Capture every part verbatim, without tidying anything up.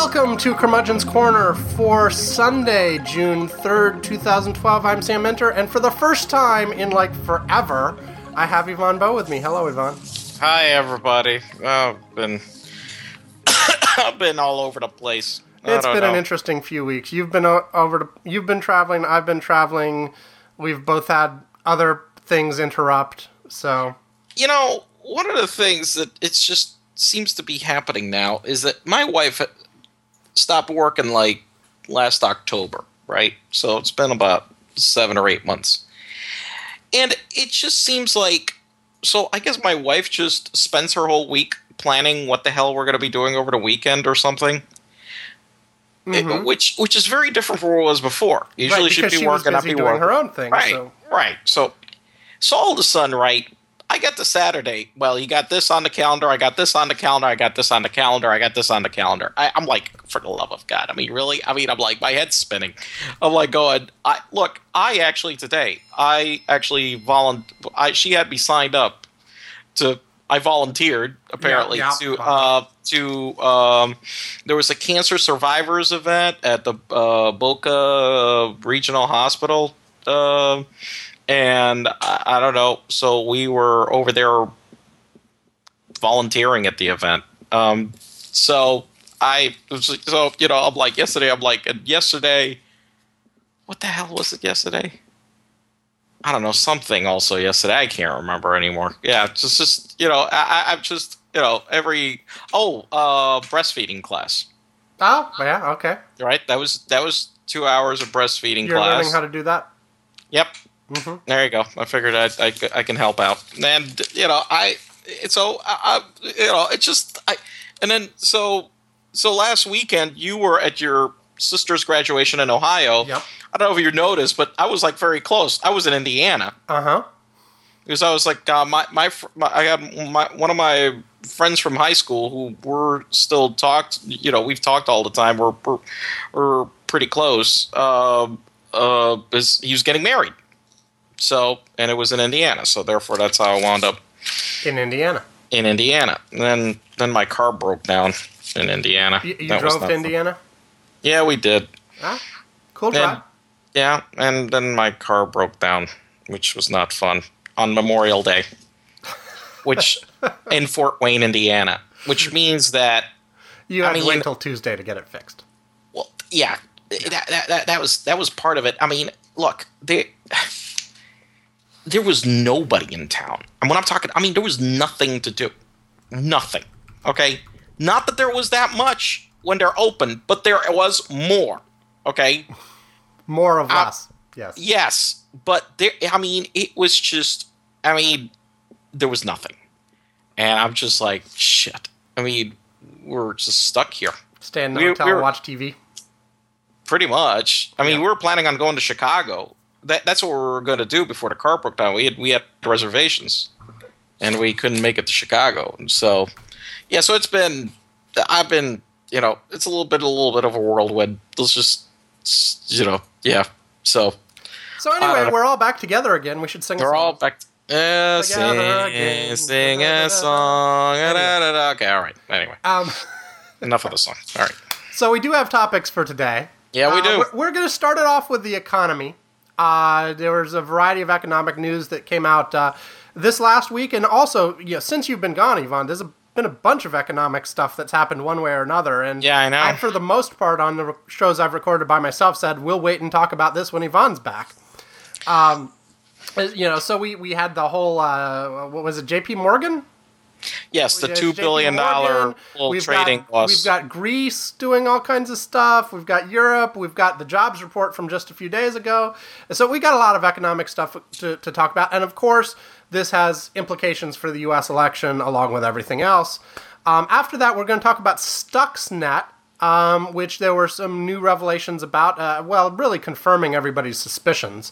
Welcome to Curmudgeon's Corner for Sunday, June third, twenty twelve. I'm Sam Minter, and for the first time in, like, forever, I have Yvonne Bowe with me. Hello, Yvonne. Hi, everybody. Oh, I've been, I've been all over the place. It's been know. an interesting few weeks. You've been o- over to, you've been traveling, I've been traveling. We've both had other things interrupt, so... You know, one of the things that it's just seems to be happening now is that my wife stopped working, like, last October, right? So it's been about seven or eight months. And it just seems like... So I guess my wife just spends her whole week planning what the hell we're going to be doing over the weekend or something. Mm-hmm. It, which which is very different from what it was before. Usually right, she'd be she working, was I'd busy be doing working. her own thing. Right, so. right. So, so all of a sudden, right, I got to Saturday. Well, you got this on the calendar. I got this on the calendar. I got this on the calendar. I got this on the calendar. I, I'm like, for the love of God. I mean, really? I mean, I'm like, my head's spinning. I'm like going, I, look, I actually today, I actually volunteered. I, she had me signed up to, I volunteered, apparently, yeah, yeah. to, uh, to, um, there was a cancer survivors event at the uh, Boca Regional Hospital, uh, and I, I don't know, so we were over there volunteering at the event. Um, so I, so, you know, I'm like, yesterday, I'm like, and yesterday, what the hell was it yesterday? I don't know, something also yesterday. I can't remember anymore. Yeah, just, just you know, I, I'm just, you know, every, oh, uh, breastfeeding class. Oh, yeah, okay. Right? That was, that was two hours of breastfeeding You're class. learning how to do that? Yep. Mm-hmm. There you go. I figured I, I, I can help out. And, you know, I, so, I, I, you know, it just, I, and then, so, so last weekend you were at your sister's graduation in Ohio. Yep. I don't know if you noticed, but I was like very close. I was in Indiana. Uh-huh. Because I was like, uh, my, my, my, I had my, one of my friends from high school who we're still talked, you know, we've talked all the time. We're, we're, we're pretty close. Uh, uh, is, he was getting married. So, and it was in Indiana. So therefore that's how I wound up In Indiana. in Indiana. And then, then my car broke down in Indiana. You, you That was drove not to fun. Indiana? Yeah, we did. Ah, cool And- drive. Yeah, and then my car broke down, which was not fun, on Memorial Day, which in Fort Wayne, Indiana, which means that, You had I mean, to wait you- until Tuesday to get it fixed. well, yeah, that, that, that, that was that was part of it. I mean, look, there, there was nobody in town. And when I'm talking, I mean, there was nothing to do. Nothing. Okay? Not that there was that much when they're open, but there was more. Okay? More of Uh, less. Yes. Yes, but there. I mean, it was just. I mean, there was nothing, and I'm just like, shit. I mean, we're just stuck here, Stay in the we- hotel, we're- watch T V. pretty much. I mean, Yeah. we were planning on going to Chicago. That that's what we were going to do before the car broke down. We had we had reservations, and we couldn't make it to Chicago. And so, yeah. So it's been. I've been. You know, it's a little bit a little bit of a whirlwind. Let's just. You know. Yeah. So. So I anyway, don't we're all back together again. We should sing a They're song. all back. Uh, Together sing, again. sing a song. Da, da, da, da. Okay, all right. Anyway, Um, enough of the song. All right. so we do have topics for today. Yeah, we Uh, do. We're, we're going to start it off with the economy. Uh, there was a variety of economic news that came out uh, this last week, and also, you know, since you've been gone, Yvonne, there's a, been a bunch of economic stuff that's happened one way or another. And Yeah, I know. I, for the most part, on the re- shows I've recorded by myself, said we'll wait and talk about this when Yvonne's back. Um, you know, so we, we had the whole uh, what was it, J P Morgan? Yes, the There's two J P billion dollar Morgan. little We've trading got, loss. We've got Greece doing all kinds of stuff. We've got Europe. We've got the jobs report from just a few days ago. And so we got a lot of economic stuff to, to talk about. And of course, this has implications for the U S election along with everything else. Um, after that, we're going to talk about Stuxnet, um, which there were some new revelations about, uh, well, really confirming everybody's suspicions.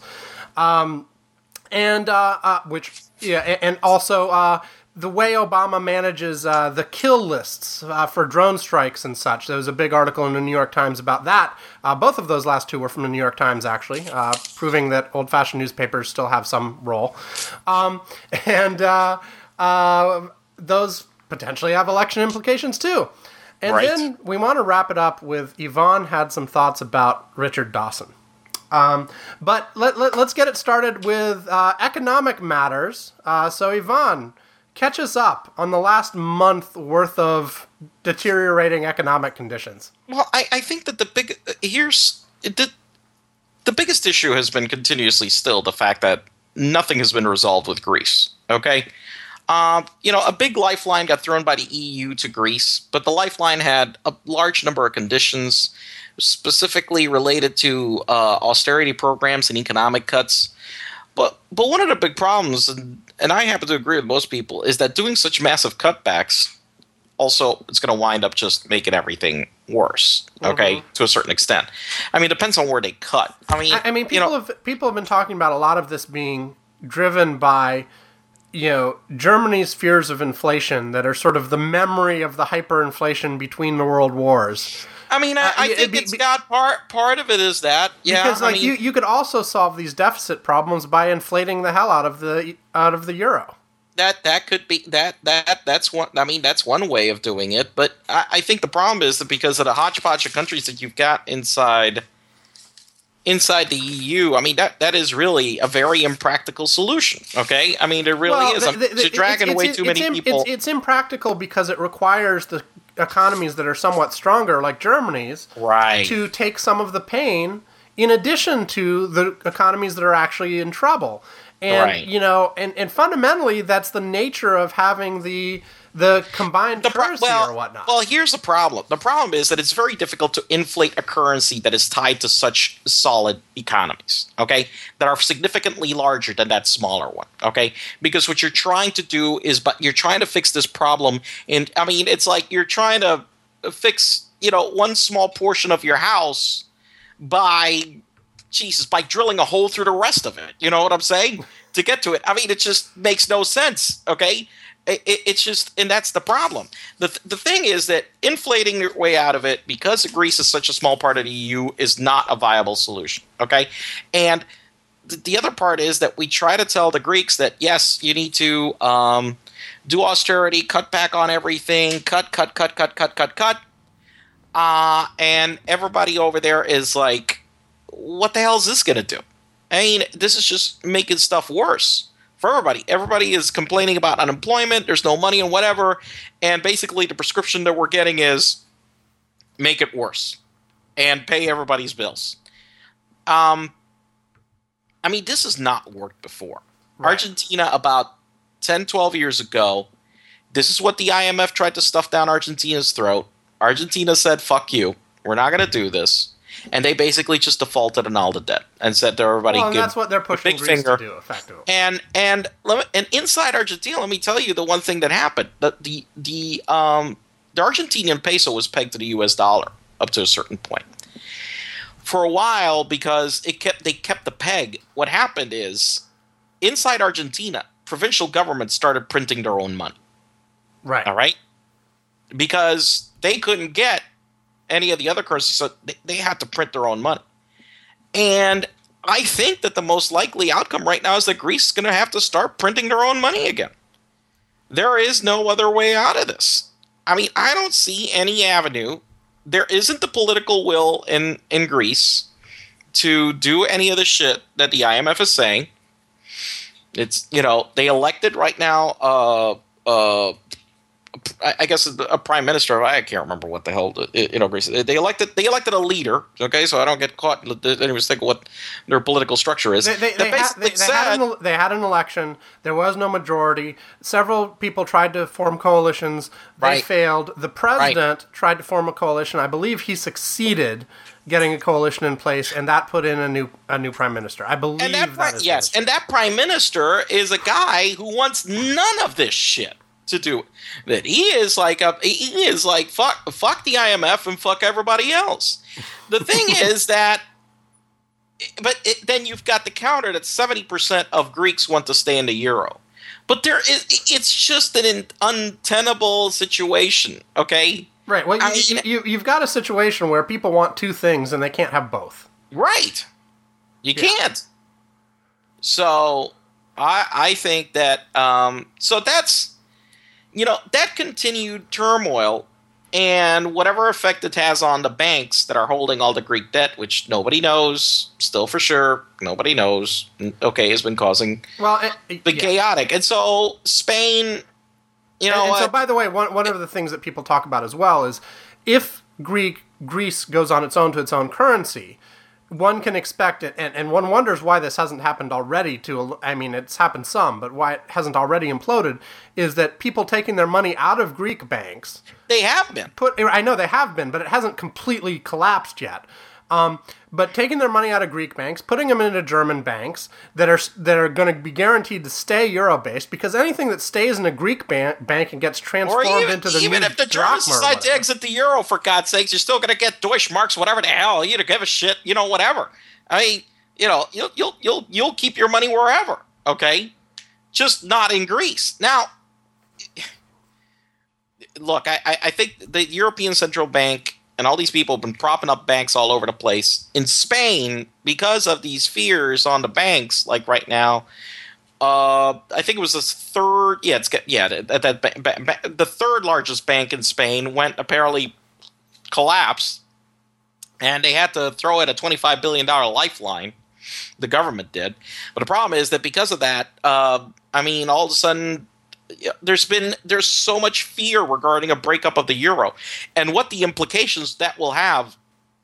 Um, and uh, uh, which, yeah, and, and also uh, the way Obama manages uh, the kill lists uh, for drone strikes and such. There was a big article in the New York Times about that. Uh, both of those last two were from the New York Times, actually, uh, proving that old-fashioned newspapers still have some role. Um, and uh, uh, those potentially have election implications, too. And right. then we want to wrap it up with Yvonne had some thoughts about Richard Dawson. Um, but let, let, let's get it started with uh, economic matters. Uh, so, Yvonne, catch us up on the last month worth of deteriorating economic conditions. Well, I, I think that the big here's the the biggest issue has been continuously still the fact that nothing has been resolved with Greece. Okay, um, you know, a big lifeline got thrown by the E U to Greece, but the lifeline had a large number of conditions specifically related to uh, austerity programs and economic cuts. But but one of the big problems, and, and I happen to agree with most people, is that doing such massive cutbacks also it's going to wind up just making everything worse. Okay, mm-hmm. to a certain extent. I mean, it depends on where they cut. I mean, I, I mean, people you know, have people have been talking about a lot of this being driven by, you know, Germany's fears of inflation that are sort of the memory of the hyperinflation between the world wars. I mean, I, I uh, think be, it's got part part of it is that, yeah. Because like I mean, you, you could also solve these deficit problems by inflating the hell out of the out of the euro. That that could be that that that's one. I mean, that's one way of doing it. But I, I think the problem is that because of the hodgepodge of countries that you've got inside inside the E U, I mean that that is really a very impractical solution. Okay, I mean it really well, is. The, the, You're dragging it's, away it's, too it's, many it's, people. It's, it's impractical because it requires the economies that are somewhat stronger, like Germany's, right, to take some of the pain, in addition to the economies that are actually in trouble. And right. you know, and, and fundamentally, that's the nature of having the the combined the pro- currency well, or whatnot. Well, here's the problem. The problem is that it's very difficult to inflate a currency that is tied to such solid economies, okay, that are significantly larger than that smaller one, okay? Because what you're trying to do is, but you're trying to fix this problem in, I mean, it's like you're trying to fix, you know, one small portion of your house by, Jesus, by drilling a hole through the rest of it. You know what I'm saying? To get to it. I mean, it just makes no sense, okay? It, it, it's just, and that's the problem. The th- the thing is that inflating your way out of it, because Greece is such a small part of the E U, is not a viable solution, okay? And th- the other part is that we try to tell the Greeks that, yes, you need to um, do austerity, cut back on everything, cut, cut, cut, cut, cut, cut, cut. Uh, and everybody over there is like, what the hell is this going to do? I mean, this is just making stuff worse for everybody. Everybody is complaining about unemployment. There's no money and whatever. And basically the prescription that we're getting is make it worse and pay everybody's bills. Um, I mean, this has not worked before. Right. Argentina, about ten, twelve years ago, this is what the I M F tried to stuff down Argentina's throat. Argentina said, fuck you. We're not going to do this. And they basically just defaulted on all the debt and said to everybody, well, and give that's what they're pushing big Greece finger. to do, effectively. And and let me, and inside Argentina, let me tell you the one thing that happened: the the the um the Argentinian peso was pegged to the U S dollar up to a certain point. For a while, because it kept they kept the peg. What happened is inside Argentina, provincial governments started printing their own money. Right. All right. Because they couldn't get any of the other currencies, so they, they had to print their own money. And I think that the most likely outcome right now is that Greece is going to have to start printing their own money again. There is no other way out of this. I mean, I don't see any avenue. There isn't the political will in, in Greece to do any of the shit that the I M F is saying. It's, you know, they elected right now uh, uh, I guess a prime minister. I can't remember what the hell you know. They elected. They elected a leader. Okay, so I don't get caught. Anyways, think of what their political structure is. They, they, they, ha- they, they, said, had an, they had an election. There was no majority. Several people tried to form coalitions. They right. failed. The president right. tried to form a coalition. I believe he succeeded getting a coalition in place, and that put in a new a new prime minister. I believe and that, that pri- is yes, and that prime minister is a guy who wants none of this shit to do. That he is like a he is like fuck fuck the I M F and fuck everybody else. The thing is that, but it, then you've got the counter that seventy percent of Greeks want to stay in the euro, but there is it's just an untenable situation. Okay, right. Well, you, I mean, you, you've got a situation where people want two things and they can't have both. Right, you yeah. can't. So I I think that um so that's. You know, that continued turmoil and whatever effect it has on the banks that are holding all the Greek debt, which nobody knows, still for sure, nobody knows, okay, has been causing well, it, it, been yeah. chaotic. And so Spain, you know and, and what? so, by the way, one, one of the things that people talk about as well is if Greek Greece goes on its own to its own currency, one can expect it, and, and one wonders why this hasn't happened already to, I mean, it's happened some, but why it hasn't already imploded, is that people taking their money out of Greek banks... They have been. Put, I know they have been, but it hasn't completely collapsed yet. Um, but taking their money out of Greek banks, putting them into German banks that are that are going to be guaranteed to stay euro-based, because anything that stays in a Greek ban- bank and gets transformed or even, into the even new if the Germans drachma or decide to whatever. exit the euro, for God's sakes, you're still going to get Deutschmarks, whatever the hell. You don't give a shit, you know, whatever. I mean, you know, you'll you'll you'll you'll keep your money wherever, okay? Just not in Greece. Now, look, I I think the European Central Bank and all these people have been propping up banks all over the place. In Spain, because of these fears on the banks, like right now, uh, I think it was the third. Yeah, it's yeah. That, that ba- ba- the third largest bank in Spain went apparently collapsed, and they had to throw in a twenty-five billion dollars lifeline. The government did, but the problem is that because of that, uh, I mean, all of a sudden, there's been there's so much fear regarding a breakup of the euro, and what the implications that will have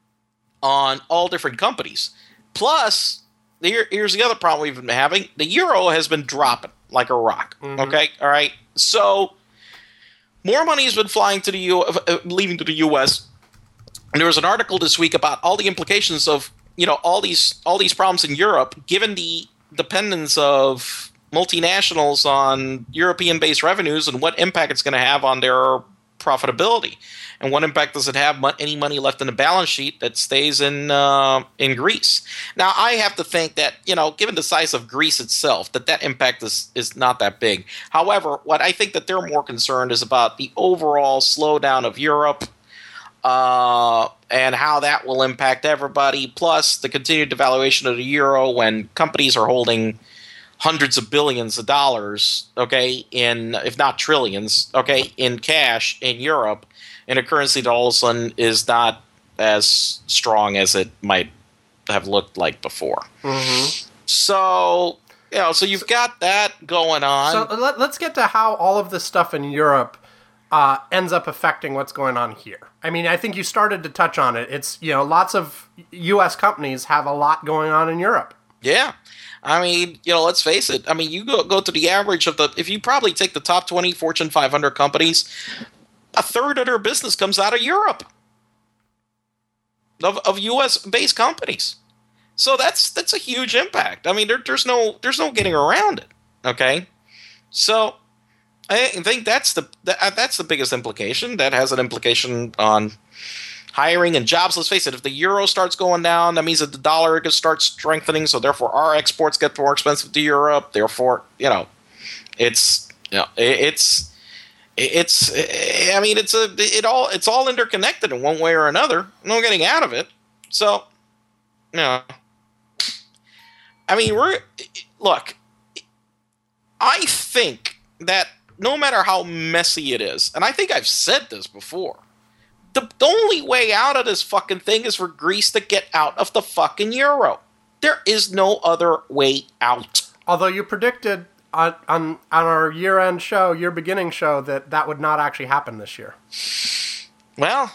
on all different companies. Plus, here, here's the other problem we've been having: the euro has been dropping like a rock. Mm-hmm. Okay, all right. So more money has been flying to the U, uh, leaving to the U S. And there was an article this week about all the implications of you know all these all these problems in Europe, given the dependence of multinationals on European-based revenues and what impact it's going to have on their profitability, and what impact does it have on any money left in the balance sheet that stays in uh, in Greece. Now, I have to think that you know, given the size of Greece itself, that that impact is is not that big. However, what I think that they're more concerned is about the overall slowdown of Europe. Uh, and how that will impact everybody, plus the continued devaluation of the euro when companies are holding hundreds of billions of dollars, okay, in if not trillions, okay, in cash in Europe, in a currency that all of a sudden is not as strong as it might have looked like before. Mm-hmm. So, you know, so you've got that going on. So let, let's get to how all of this stuff in Europe uh, ends up affecting what's going on here. I mean, I think you started to touch on it. It's, you know, lots of U S companies have a lot going on in Europe. Yeah. I mean, you know, let's face it. I mean, you go go to the average of the, if you probably take the top twenty Fortune five hundred companies, a third of their business comes out of Europe, of of U S-based companies. So that's that's a huge impact. I mean, there, there's no there's no getting around it. Okay, so I think that's the that's the biggest implication. That has an implication on hiring and jobs. Let's face it, if the euro starts going down, that means that the dollar starts strengthening, so therefore our exports get more expensive to Europe. Therefore, you know, it's you know, it's it's I mean, it's a it all it's all interconnected in one way or another. No getting out of it. So, you know, I mean, we're look, I think that no matter how messy it is, and I think I've said this before, The, the only way out of this fucking thing is for Greece to get out of the fucking euro. There is no other way out. Although you predicted on on, on our year-end show, year beginning show, that that would not actually happen this year. Well,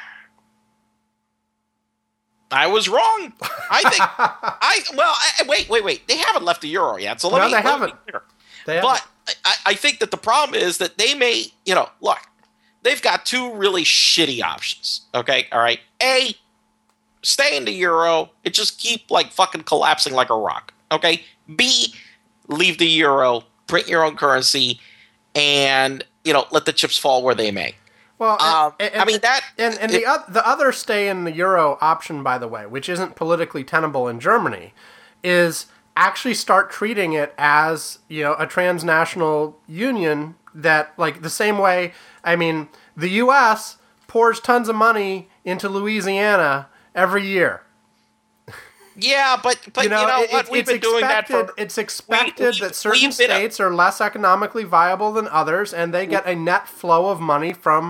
I was wrong. I think I well I, wait wait wait they haven't left the euro yet. So let no, me. they let haven't. Me they but haven't. I, I think that the problem is that they may you know look. They've got two really shitty options. Okay, all right. A, stay in the euro. It just keep like fucking collapsing like a rock. Okay. B, leave the euro, print your own currency, and you know let the chips fall where they may. Well, um, and, and, I mean that. And, and it, the uh, the other stay in the euro option, by the way, which isn't politically tenable in Germany, is actually start treating it as you know a transnational union that like the same way. I mean, the U S pours tons of money into Louisiana every year. Yeah, but but you know, you know it, what? It, We've been doing that for. It's expected we, we, that certain states a, are less economically viable than others, and they get a net flow of money from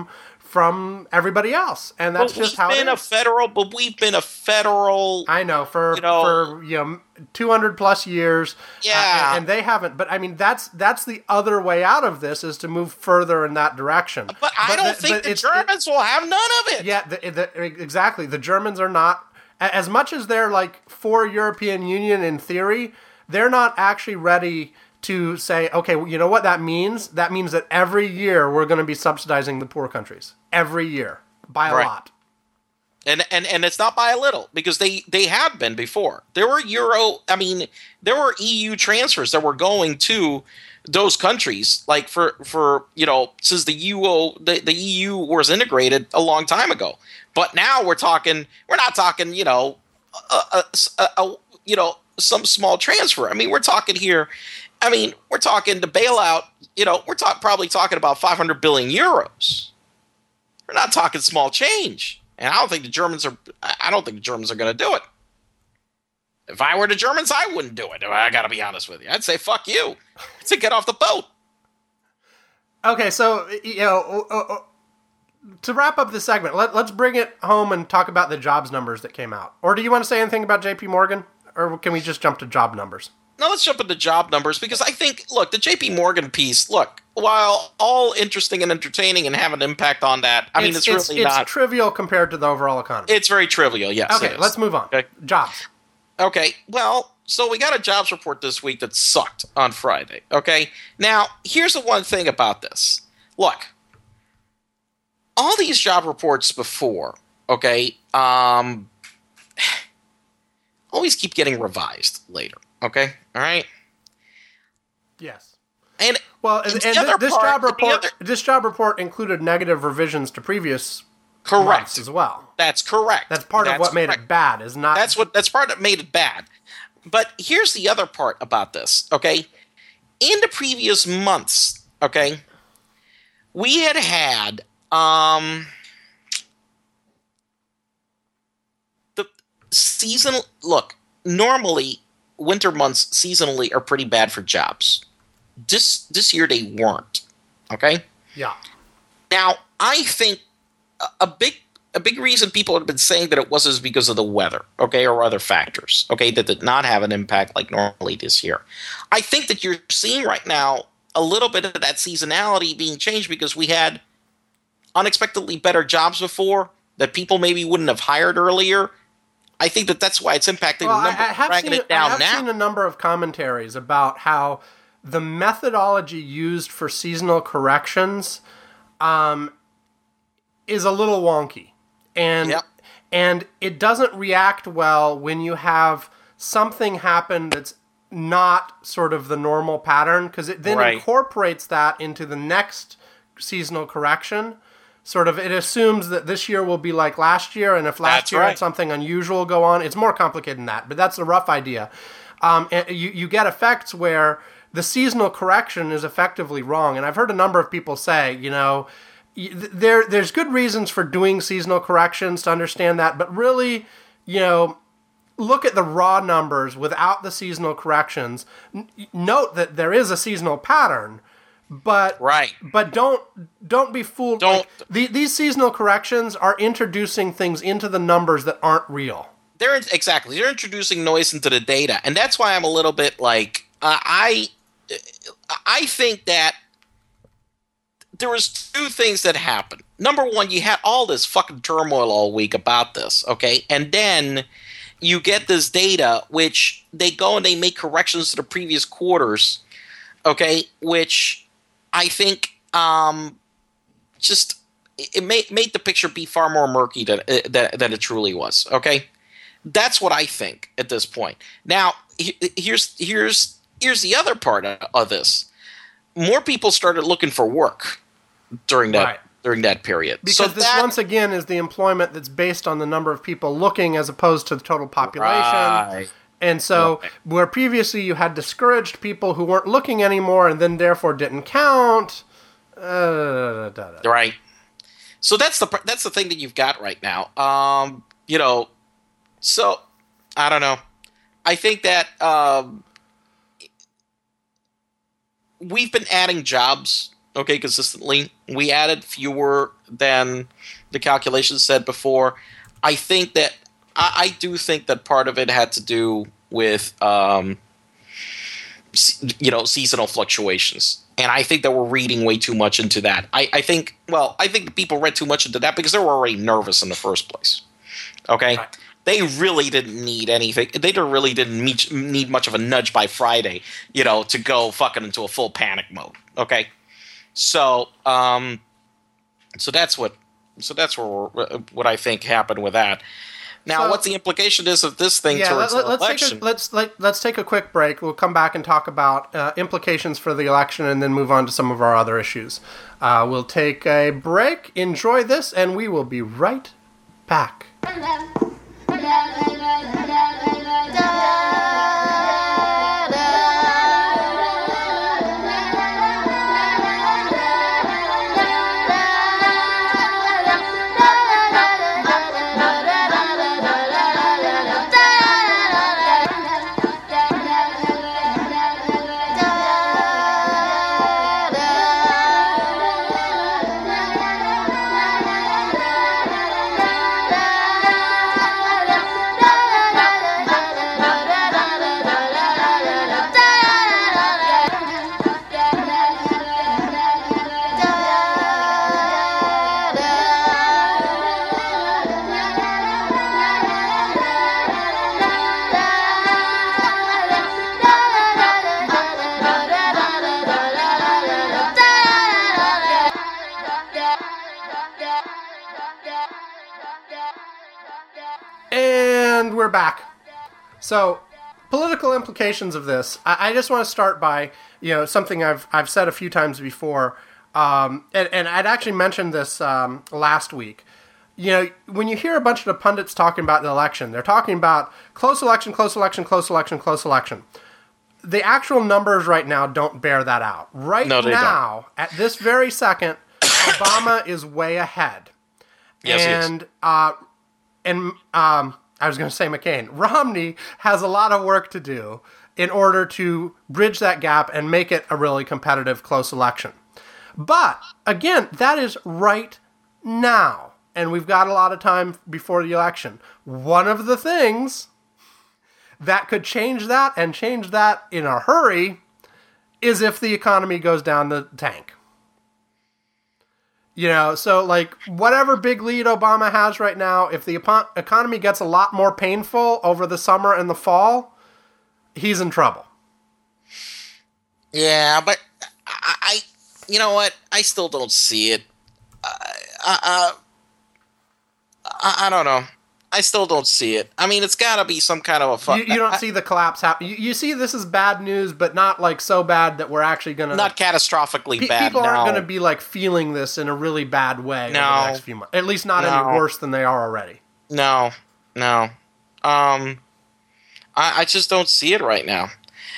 from everybody else, and that's but just we've how been it a is. federal. But we've been a federal. I know for you know, for you know two hundred plus years, Yeah, uh, and, and they haven't. But I mean, that's that's the other way out of this is to move further in that direction. But I don't the, think but the it's- Germans it, will have none of it. Yeah, the, the, exactly. The Germans are not a- as much as they're like for European Union in theory. They're not actually ready to say, okay, well, you know what that means? That means that every year we're going to be subsidizing the poor countries every year by a Right. lot. And, and and it's not by a little, because they, they had been before. There were Euro, I mean, there were E U transfers that were going to those countries, like for, for you know, since the U O, the, the E U was integrated a long time ago. But now we're talking, we're not talking, you know, a, a, a, a you know, some small transfer. I mean, we're talking here, I mean, we're talking to bailout, you know, we're talk, probably talking about five hundred billion euros. We're not talking small change. And I don't think the Germans are. I don't think the Germans are going to do it. If I were the Germans, I wouldn't do it. I got to be honest with you. I'd say fuck you. I'd say get off the boat. Okay, so you know, uh, uh, to wrap up this segment, let, let's bring it home and talk about the jobs numbers that came out. Or do you want to say anything about J P Morgan, or can we just jump to job numbers? Now let's jump into job numbers, because I think, look, the J P Morgan piece, look, while all interesting and entertaining and have an impact on that, I mean, it's, it's really it's not. trivial compared to the overall economy. It's very trivial, yes. Okay, it is. let's move on. Okay. Jobs. Okay, well, so we got a jobs report this week that sucked on Friday, okay? Now, here's the one thing about this. Look, all these job reports before, okay, um, always keep getting revised later, okay? All right? Yes. And Well, and, and and the other this part- job the report other- this job report included negative revisions to previous correct. months as well. That's correct. That's part of That's what made correct. it bad. Is not That's what that's part that made it bad. But here's the other part about this, okay? In the previous months, okay, we had had um the seasonal look, normally winter months seasonally are pretty bad for jobs. This this year they weren't. Okay? Yeah. Now, I think a, a big a big reason people have been saying that it was is because of the weather, okay, or other factors, okay, that did not have an impact like normally this year. I think that you're seeing right now a little bit of that seasonality being changed because we had unexpectedly better jobs before that people maybe wouldn't have hired earlier. I think that that's why it's impacting Well, the number, I, I have dragging seen it down I have now. seen a number of commentaries about how the methodology used for seasonal corrections um, is a little wonky, and Yep. and it doesn't react well when you have something happen that's not sort of the normal pattern, because it then Right. incorporates that into the next seasonal correction. Sort of, it assumes that this year will be like last year, and if last That's year had right. something unusual go on, it's more complicated than that, but that's a rough idea. Um, and you, you get effects where the seasonal correction is effectively wrong, and I've heard a number of people say, you know, y- there there's good reasons for doing seasonal corrections to understand that, but really, you know, look at the raw numbers without the seasonal corrections. N- note that there is a seasonal pattern, but Right. but don't don't be fooled. Don't- Like, the, these seasonal corrections are introducing things into the numbers that aren't real. They're exactly they're introducing noise into the data, and that's why I'm a little bit like uh, I I think that there was two things that happened. Number one, you had all this fucking turmoil all week about this, okay, and then you get this data which they go and they make corrections to the previous quarters, okay, which I think um, just it made made the picture be far more murky than than, than it truly was, okay. That's what I think at this point. Now, he- here's here's here's the other part of this. More people started looking for work during that Right. during that period. Because so this, that, once again, is the employment that's based on the number of people looking as opposed to the total population. Right. And so, Right. where previously you had discouraged people who weren't looking anymore and then therefore didn't count. Uh, da, da, da. Right. So that's the that's the thing that you've got right now. Um, you know, so I don't know. I think that um, we've been adding jobs okay, consistently. We added fewer than the calculations said before. I think that I, I do think that part of it had to do with um, you know seasonal fluctuations, and I think that we're reading way too much into that. I, I think well, I think people read too much into that because they were already nervous in the first place. Okay. Right. They really didn't need anything. They really didn't meet, need much of a nudge by Friday, you know, to go fucking into a full panic mode. Okay, so um, so that's what so that's what what I think happened with that. Now, so, what the implication is of this thing yeah, towards let, the let's election? Take a, let's let, let's take a quick break. We'll come back and talk about uh, implications for the election, and then move on to some of our other issues. Uh, we'll take a break. Enjoy this, and we will be right back. And we're back. So, political implications of this. I, I just want to start by, you know, something I've I've said a few times before, um, and, and I'd actually mentioned this um, last week. You know, when you hear a bunch of the pundits talking about the election, they're talking about close election, close election, close election, close election. The actual numbers right now don't bear that out. Right no, now, don't. At this very second, Obama is way ahead. Yes, and, he is. Uh, and um, I was going to say McCain. Romney has a lot of work to do in order to bridge that gap and make it a really competitive close election. But, again, that is right now. And we've got a lot of time before the election. One of the things that could change that, and change that in a hurry, is if the economy goes down the tank. You know, so like whatever big lead Obama has right now, if the epon- economy gets a lot more painful over the summer and the fall, he's in trouble. Yeah, but I, I you know what? I still don't see it. Uh, uh, I, I don't know. I still don't see it. I mean, it's got to be some kind of a... Fu- you, you don't I, see the collapse happen. You, you see this is bad news, but not like so bad that we're actually going to... Not catastrophically pe- bad, People aren't no. going to be like feeling this in a really bad way no. over the next few months. At least not no. any worse than they are already. No. No. Um, I, I just don't see it right now.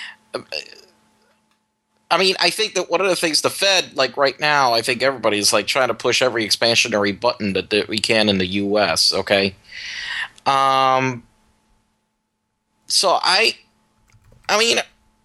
I mean, I think that one of the things the Fed, like right now, I think everybody's like trying to push every expansionary button that, that we can in the U S, okay? Um, so I, I mean,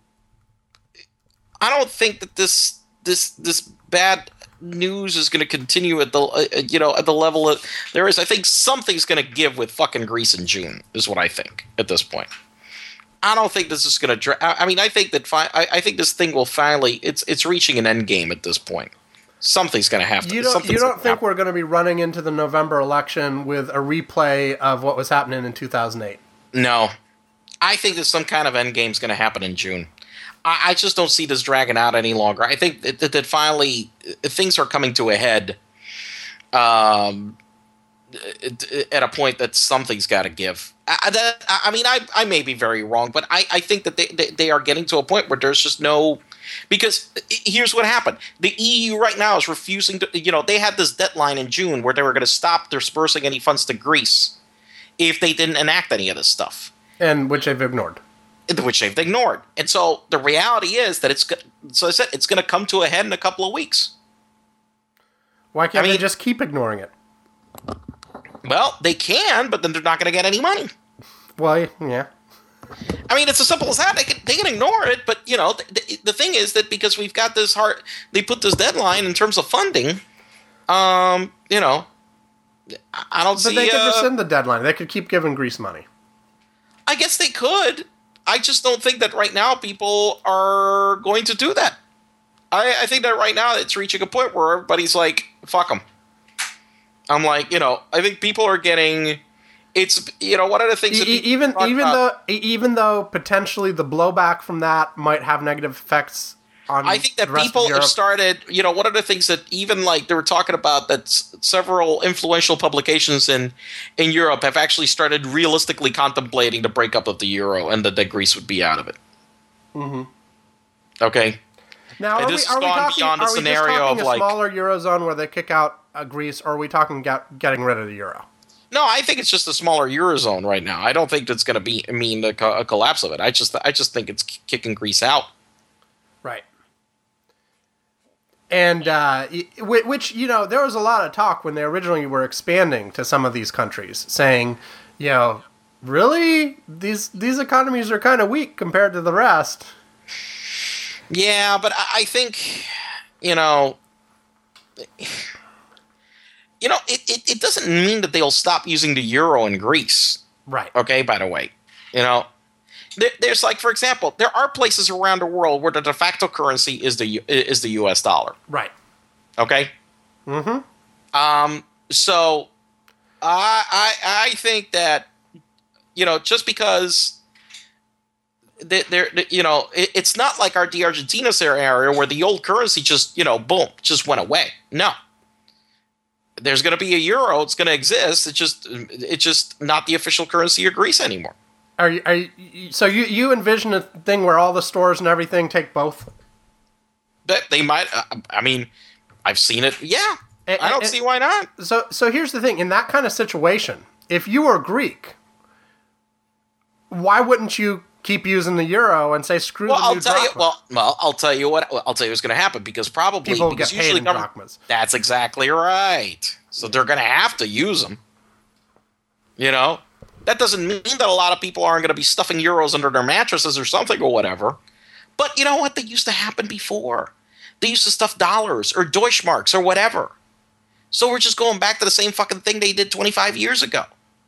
I don't think that this, this, this bad news is going to continue at the, uh, you know, at the level that there is. I think something's going to give with fucking Greece in June is what I think at this point. I don't think this is going to. Dra- I mean, I think that. Fi- I, I think this thing will finally. It's it's reaching an end game at this point. Something's going to have to. You don't. You don't think happen. We're going to be running into the November election with a replay of what was happening in two thousand eight? No, I think that some kind of end game is going to happen in June. I, I just don't see this dragging out any longer. I think that, that, that finally things are coming to a head. Um. At a point that something's got to give. I, that, I mean, I, I may be very wrong, but I, I think that they, they, they are getting to a point where there's just no... Because here's what happened. The E U right now is refusing to... You know, they had this deadline in June where they were going to stop dispersing any funds to Greece if they didn't enact any of this stuff. And which they've ignored. Which they've ignored. And so the reality is that it's... So I said, it's going to come to a head in a couple of weeks. Why can't I mean, they just keep ignoring it? Well, they can, but then they're not going to get any money. Well, yeah. I mean, it's as simple as that. They can they can ignore it, but you know, the, the thing is that because we've got this hard, they put this deadline in terms of funding. Um, you know, I don't but see. But they could uh, rescind the deadline. They could keep giving Greece money. I guess they could. I just don't think that right now people are going to do that. I, I think that right now it's reaching a point where everybody's like, fuck them. I'm like, you know, I think people are getting, it's, you know, one of the things that e- even even about, though even though potentially the blowback from that might have negative effects on I think that the rest people of Europe. have started, you know, one of the things that even like they were talking about that s- several influential publications in in Europe have actually started realistically contemplating the breakup of the euro and that, that Greece would be out of it. Mm-hmm. Okay. Now, And are we, this are has we gone talking, beyond the are we just scenario talking of a like smaller eurozone where they kick out uh, Greece, or are we talking get, getting rid of the euro? No, I think it's just a smaller eurozone right now. I don't think that's going to be mean a, co- a collapse of it. I just I just think it's k- kicking Greece out. Right. And uh, which, you know, there was a lot of talk when they originally were expanding to some of these countries, saying, you know, really, these these economies are kind of weak compared to the rest. Yeah, but I, I think, you know, you know, it, it, it doesn't mean that they'll stop using the euro in Greece. Right. Okay, by the way, you know, there, there's like, for example, there are places around the world where the de facto currency is the U- is the U S dollar. Right. Okay. Mm-hmm. Um. So, I I I think that, you know, just because there, there you know, it, it's not like our the Argentina area where the old currency just, you know, boom, just went away. No. There's going to be a euro. It's going to exist. It's just it's just not the official currency of Greece anymore. Are you, are you, so you you envision a thing where all the stores and everything take both? But they might. Uh, I mean, I've seen it. Yeah, And- I don't and- see why not. So so here's the thing: in that kind of situation, if you were Greek, why wouldn't you keep using the euro and say screw Well, the I'll new tell you. drachma? Well, well, I'll tell you what. I'll tell you what's going to happen because probably People because get paid usually in government- drachmas. That's exactly right. So they're going to have to use them. You know, that doesn't mean that a lot of people aren't going to be stuffing euros under their mattresses or something or whatever. But you know what? That used to happen before. They used to stuff dollars or Deutschmarks or whatever. So we're just going back to the same fucking thing they did twenty-five years ago.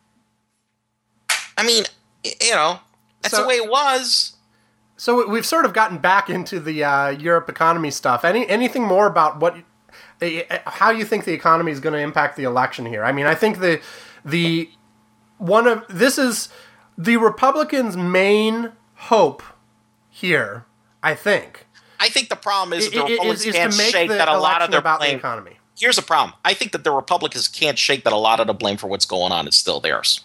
I mean, you know, that's So- the way it was. So we've sort of gotten back into the uh, Europe economy stuff. Any anything more about what, uh, how you think the economy is going to impact the election here? I mean, I think the the one of this is the Republicans' main hope here. I think I think the problem is that the i- i- Republicans is, is can't to make shake the that a lot election of their about blame. the economy. Here's the problem. I think that the Republicans can't shake that a lot of the blame for what's going on is still theirs.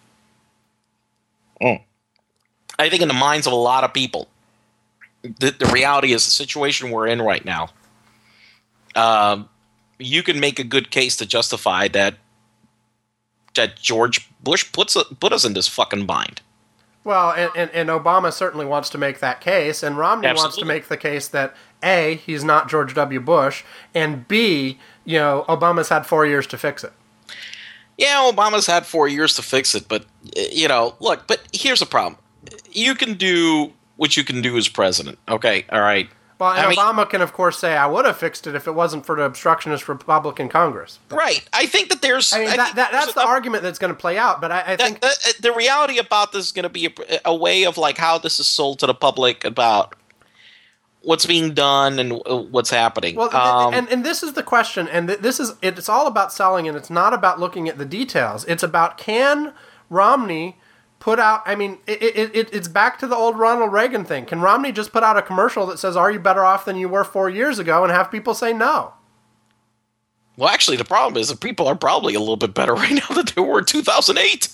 Mm. I think in the minds of a lot of people, the, the reality is the situation we're in right now. Um, you can make a good case to justify that that George Bush puts put us in this fucking bind. Well, and, and, and Obama certainly wants to make that case, and Romney wants to Absolutely. make the case that A, he's not George W. Bush, and B, you know, Obama's had four years to fix it. Yeah, Obama's had four years to fix it, but, uh, you know, look, but here's the problem. You can do what you can do as president, okay? All right. Well, and I mean- Obama can, of course, say, I would have fixed it if it wasn't for the obstructionist Republican Congress. Right. I think that there's... I mean, I that, think that, there's that's the enough- argument that's going to play out, but I, I think... that- that- the reality about this is going to be a, a way of, like, how this is sold to the public about what's being done and uh, what's happening. Well, th- Um, and, and this is the question, and th- this is it's all about selling, and it's not about looking at the details. It's about, can Romney put out, I mean, it, it, it, it's back to the old Ronald Reagan thing. Can Romney just put out a commercial that says, are you better off than you were four years ago, and have people say no? well, actually, the problem is that people are probably a little bit better right now than they were in two thousand eight.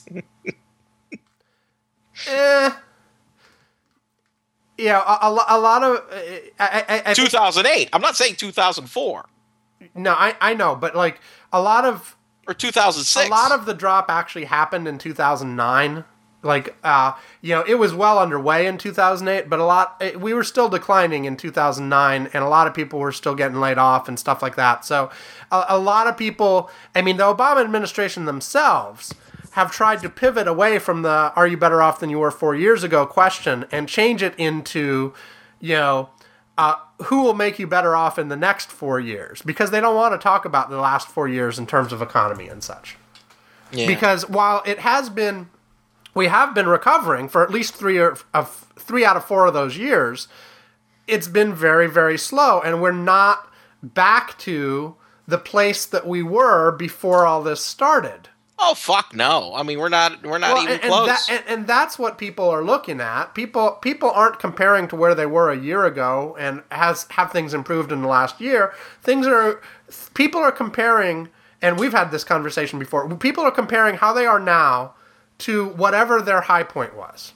Eh. Yeah, a, a, lo- a lot of... uh, I, I, I think- two thousand eight. I'm not saying two thousand four no, I, I know, but like, a lot of... or two thousand six. A lot of the drop actually happened in two thousand nine. Like, uh, you know, it was well underway in two thousand eight, but a lot, it, we were still declining in two thousand nine, and a lot of people were still getting laid off and stuff like that. So, a, a lot of people, I mean, the Obama administration themselves have tried to pivot away from the "Are you better off than you were four years ago?" question and change it into, you know, uh, who will make you better off in the next four years? Because they don't want to talk about the last four years in terms of economy and such. Yeah. Because while it has been, we have been recovering for at least three or, of three out of four of those years, it's been very, very slow, and we're not back to the place that we were before all this started. Oh fuck no! I mean, we're not we're not well, even and, close. And, that, and, and that's what people are looking at. People people aren't comparing to where they were a year ago and has have things improved in the last year. Things are people are comparing, and we've had this conversation before. People are comparing how they are now to whatever their high point was.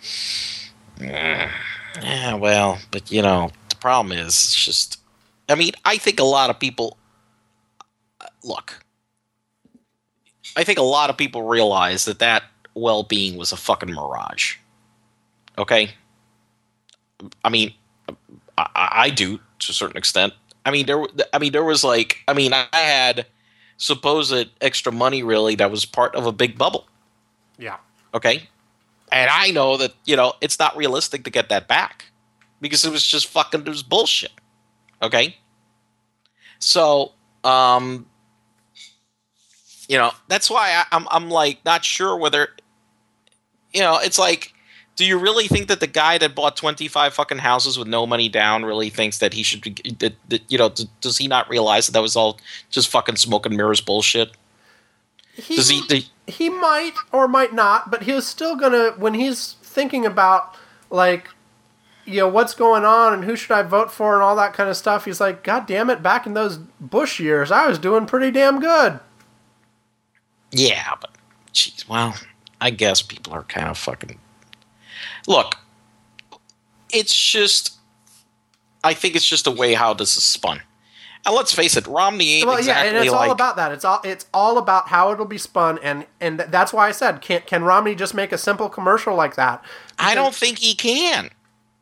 Yeah, well, but you know, the problem is it's just. I mean, I think a lot of people. Look, I think a lot of people realize that that well-being was a fucking mirage. Okay? I mean, I, I do to a certain extent. I mean, there. I mean, there was like, I mean, I had supposed extra money really that was part of a big bubble. Yeah. Okay? And I know that, you know, it's not realistic to get that back because it was just fucking, it was bullshit. Okay? So, um... you know, that's why I, I'm I'm like not sure whether, you know, it's like, do you really think that the guy that bought twenty-five fucking houses with no money down really thinks that he should be, that, that, you know, d- does he not realize that that was all just fucking smoke and mirrors bullshit? He, does he? Do, he might or might not, but he's still gonna, when he's thinking about like, you know, what's going on and who should I vote for and all that kind of stuff, he's like, God damn it, back in those Bush years, I was doing pretty damn good. Yeah, but, jeez, well, I guess people are kind of fucking... Look, it's just... I think it's just the way how this is spun. And let's face it, Romney ain't well, exactly yeah, and it's like... all about that. It's all it's all about how it'll be spun, and, and that's why I said, can, can Romney just make a simple commercial like that? Because, I don't think he can.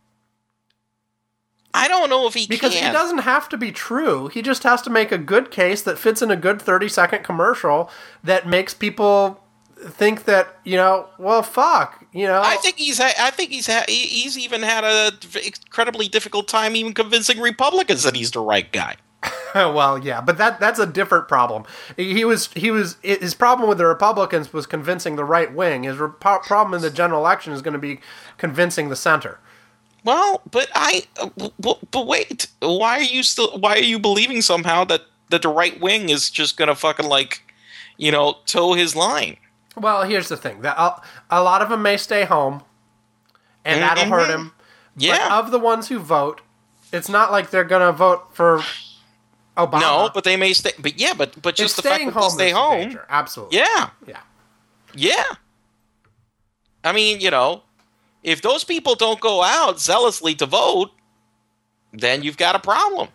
I don't know if he because can. Because it doesn't have to be true. He just has to make a good case that fits in a good thirty-second commercial that makes people think that, you know, well, fuck, you know. I think he's. Ha- I think he's. Ha- he's even had a incredibly difficult time even convincing Republicans that he's the right guy. Well, yeah, but that that's a different problem. He was he was his problem with the Republicans was convincing the right wing. His re- problem in the general election is going to be convincing the center. Well, but I, but, but wait, why are you still? Why are you believing somehow that, that the right wing is just gonna fucking like, you know, toe his line? Well, here's the thing: that a, a lot of them may stay home, and mm-hmm. that'll hurt him. Yeah. But of the ones who vote, it's not like they're gonna vote for Obama. No, but they may stay. But yeah, but but just it's the fact that they stay home, danger. Absolutely. Yeah. Yeah. Yeah. I mean, you know. If those people don't go out zealously to vote, then you've got a problem.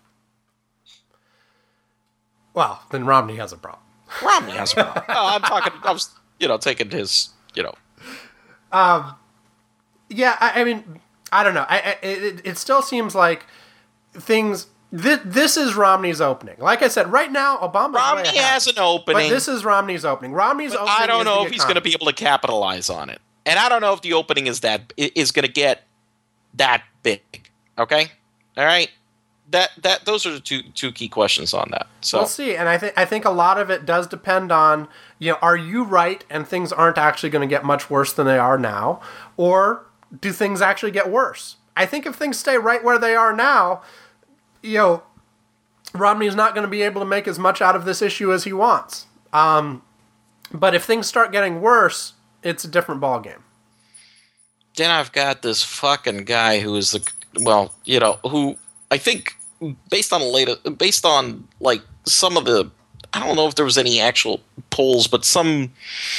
Well, then Romney has a problem. Romney has a problem. No, I'm talking, I was, you know, taking his, you know. Um, yeah, I, I mean, I don't know. I, I it, it still seems like things, this, this is Romney's opening. Like I said, right now, Obama's Romney way ahead, has an opening. But this is Romney's opening. Romney's but opening I don't is know the if he's going to be able to capitalize on it. And I don't know if the opening is that is going to get that big. Okay, all right. That that those are the two two key questions on that. So we'll see. And I think I think a lot of it does depend on, you know, are you right and things aren't actually going to get much worse than they are now, or do things actually get worse? I think if things stay right where they are now, you know, Romney's not going to be able to make as much out of this issue as he wants. Um, but if things start getting worse, it's a different ballgame. Then I've got this fucking guy who is the, well, you know, who I think based on later, based on like some of the, I don't know if there was any actual polls, but some,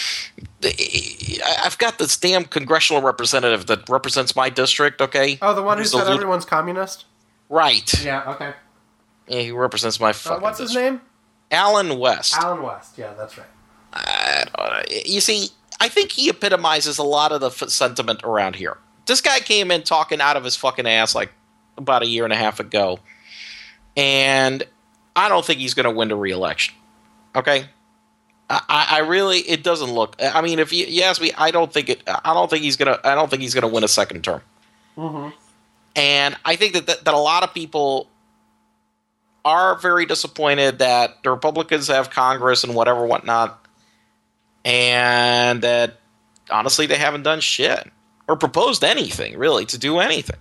I've got this damn congressional representative that represents my district, okay? Oh, the one who said everyone's communist? Right. Yeah, okay. Yeah, he represents my fucking uh, What's his district. name? Alan West. Alan West, yeah, that's right. I don't know. You see, I think he epitomizes a lot of the f- sentiment around here. This guy came in talking out of his fucking ass like about a year and a half ago, and I don't think he's going to win the re-election. Okay? I, I really, it doesn't look. I mean, if you, you ask me, I don't think it. I don't think he's gonna. I don't think he's gonna win a second term. Mm-hmm. And I think that, that that a lot of people are very disappointed that the Republicans have Congress and whatever, whatnot, and that honestly they haven't done shit or proposed anything really to do anything.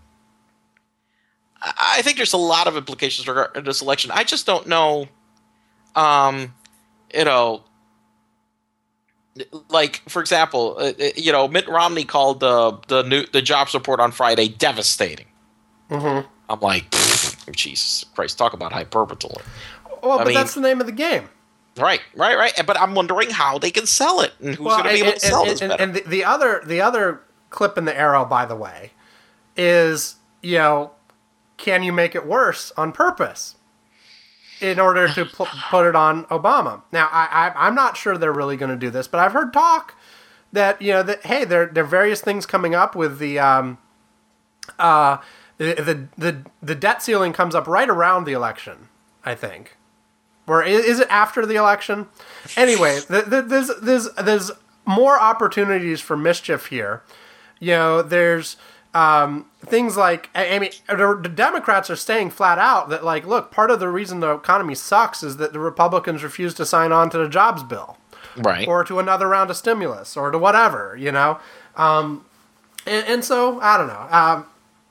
I, I think there's a lot of implications regarding this election. I just don't know. Um, you know. Like, for example, uh, you know, Mitt Romney called the the new the jobs report on Friday devastating. Mm-hmm. I'm like, Jesus Christ, talk about hyperbole. Well, I but mean, that's the name of the game. Right, right, right. But I'm wondering how they can sell it and who's Well, going to be and, able to and, sell and, this and, better. and the, the other the other clip in the arrow, by the way, is, you know, can you make it worse on purpose in order to pu- put it on Obama? Now, I, I, I'm not sure they're really going to do this, but I've heard talk that, you know, that, hey, there, there are various things coming up with the, um, uh, the, the, the, the debt ceiling comes up right around the election, I think. Or is, is it after the election? Anyway, the, the, there's, there's, there's more opportunities for mischief here. You know, there's, Um, things like, I mean, the Democrats are saying flat out that, like, look, part of the reason the economy sucks is that the Republicans refuse to sign on to the jobs bill. Right. Or to another round of stimulus, or to whatever, you know? Um, and, and so, I don't know. Um,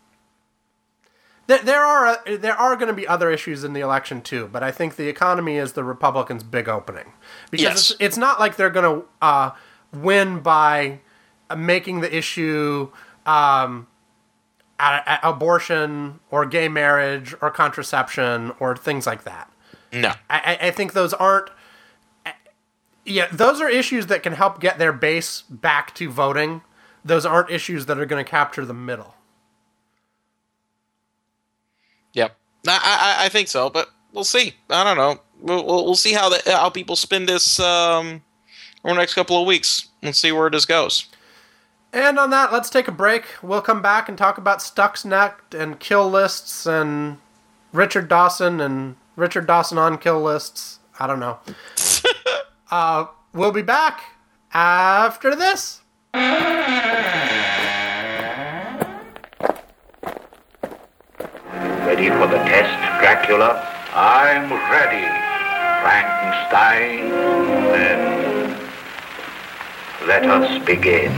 th- there are, uh, there are going to be other issues in the election, too, but I think the economy is the Republicans' big opening. Because Yes. it's, it's not like they're going to uh, win by uh, making the issue... Um, abortion or gay marriage or contraception or things like that. No. I, I think those aren't... Yeah, those are issues that can help get their base back to voting. Those aren't issues that are going to capture the middle. Yep. I, I, I think so, but we'll see. I don't know. We'll, we'll, we'll see how the, how people spin this um, over the next couple of weeks and see where this goes. And on that, let's take a break. We'll come back and talk about Stuxnet and kill lists and Richard Dawson and Richard Dawson on kill lists. I don't know. uh, we'll be back after this. Ready for the test, Dracula? I'm ready, Frankenstein. Then let us begin.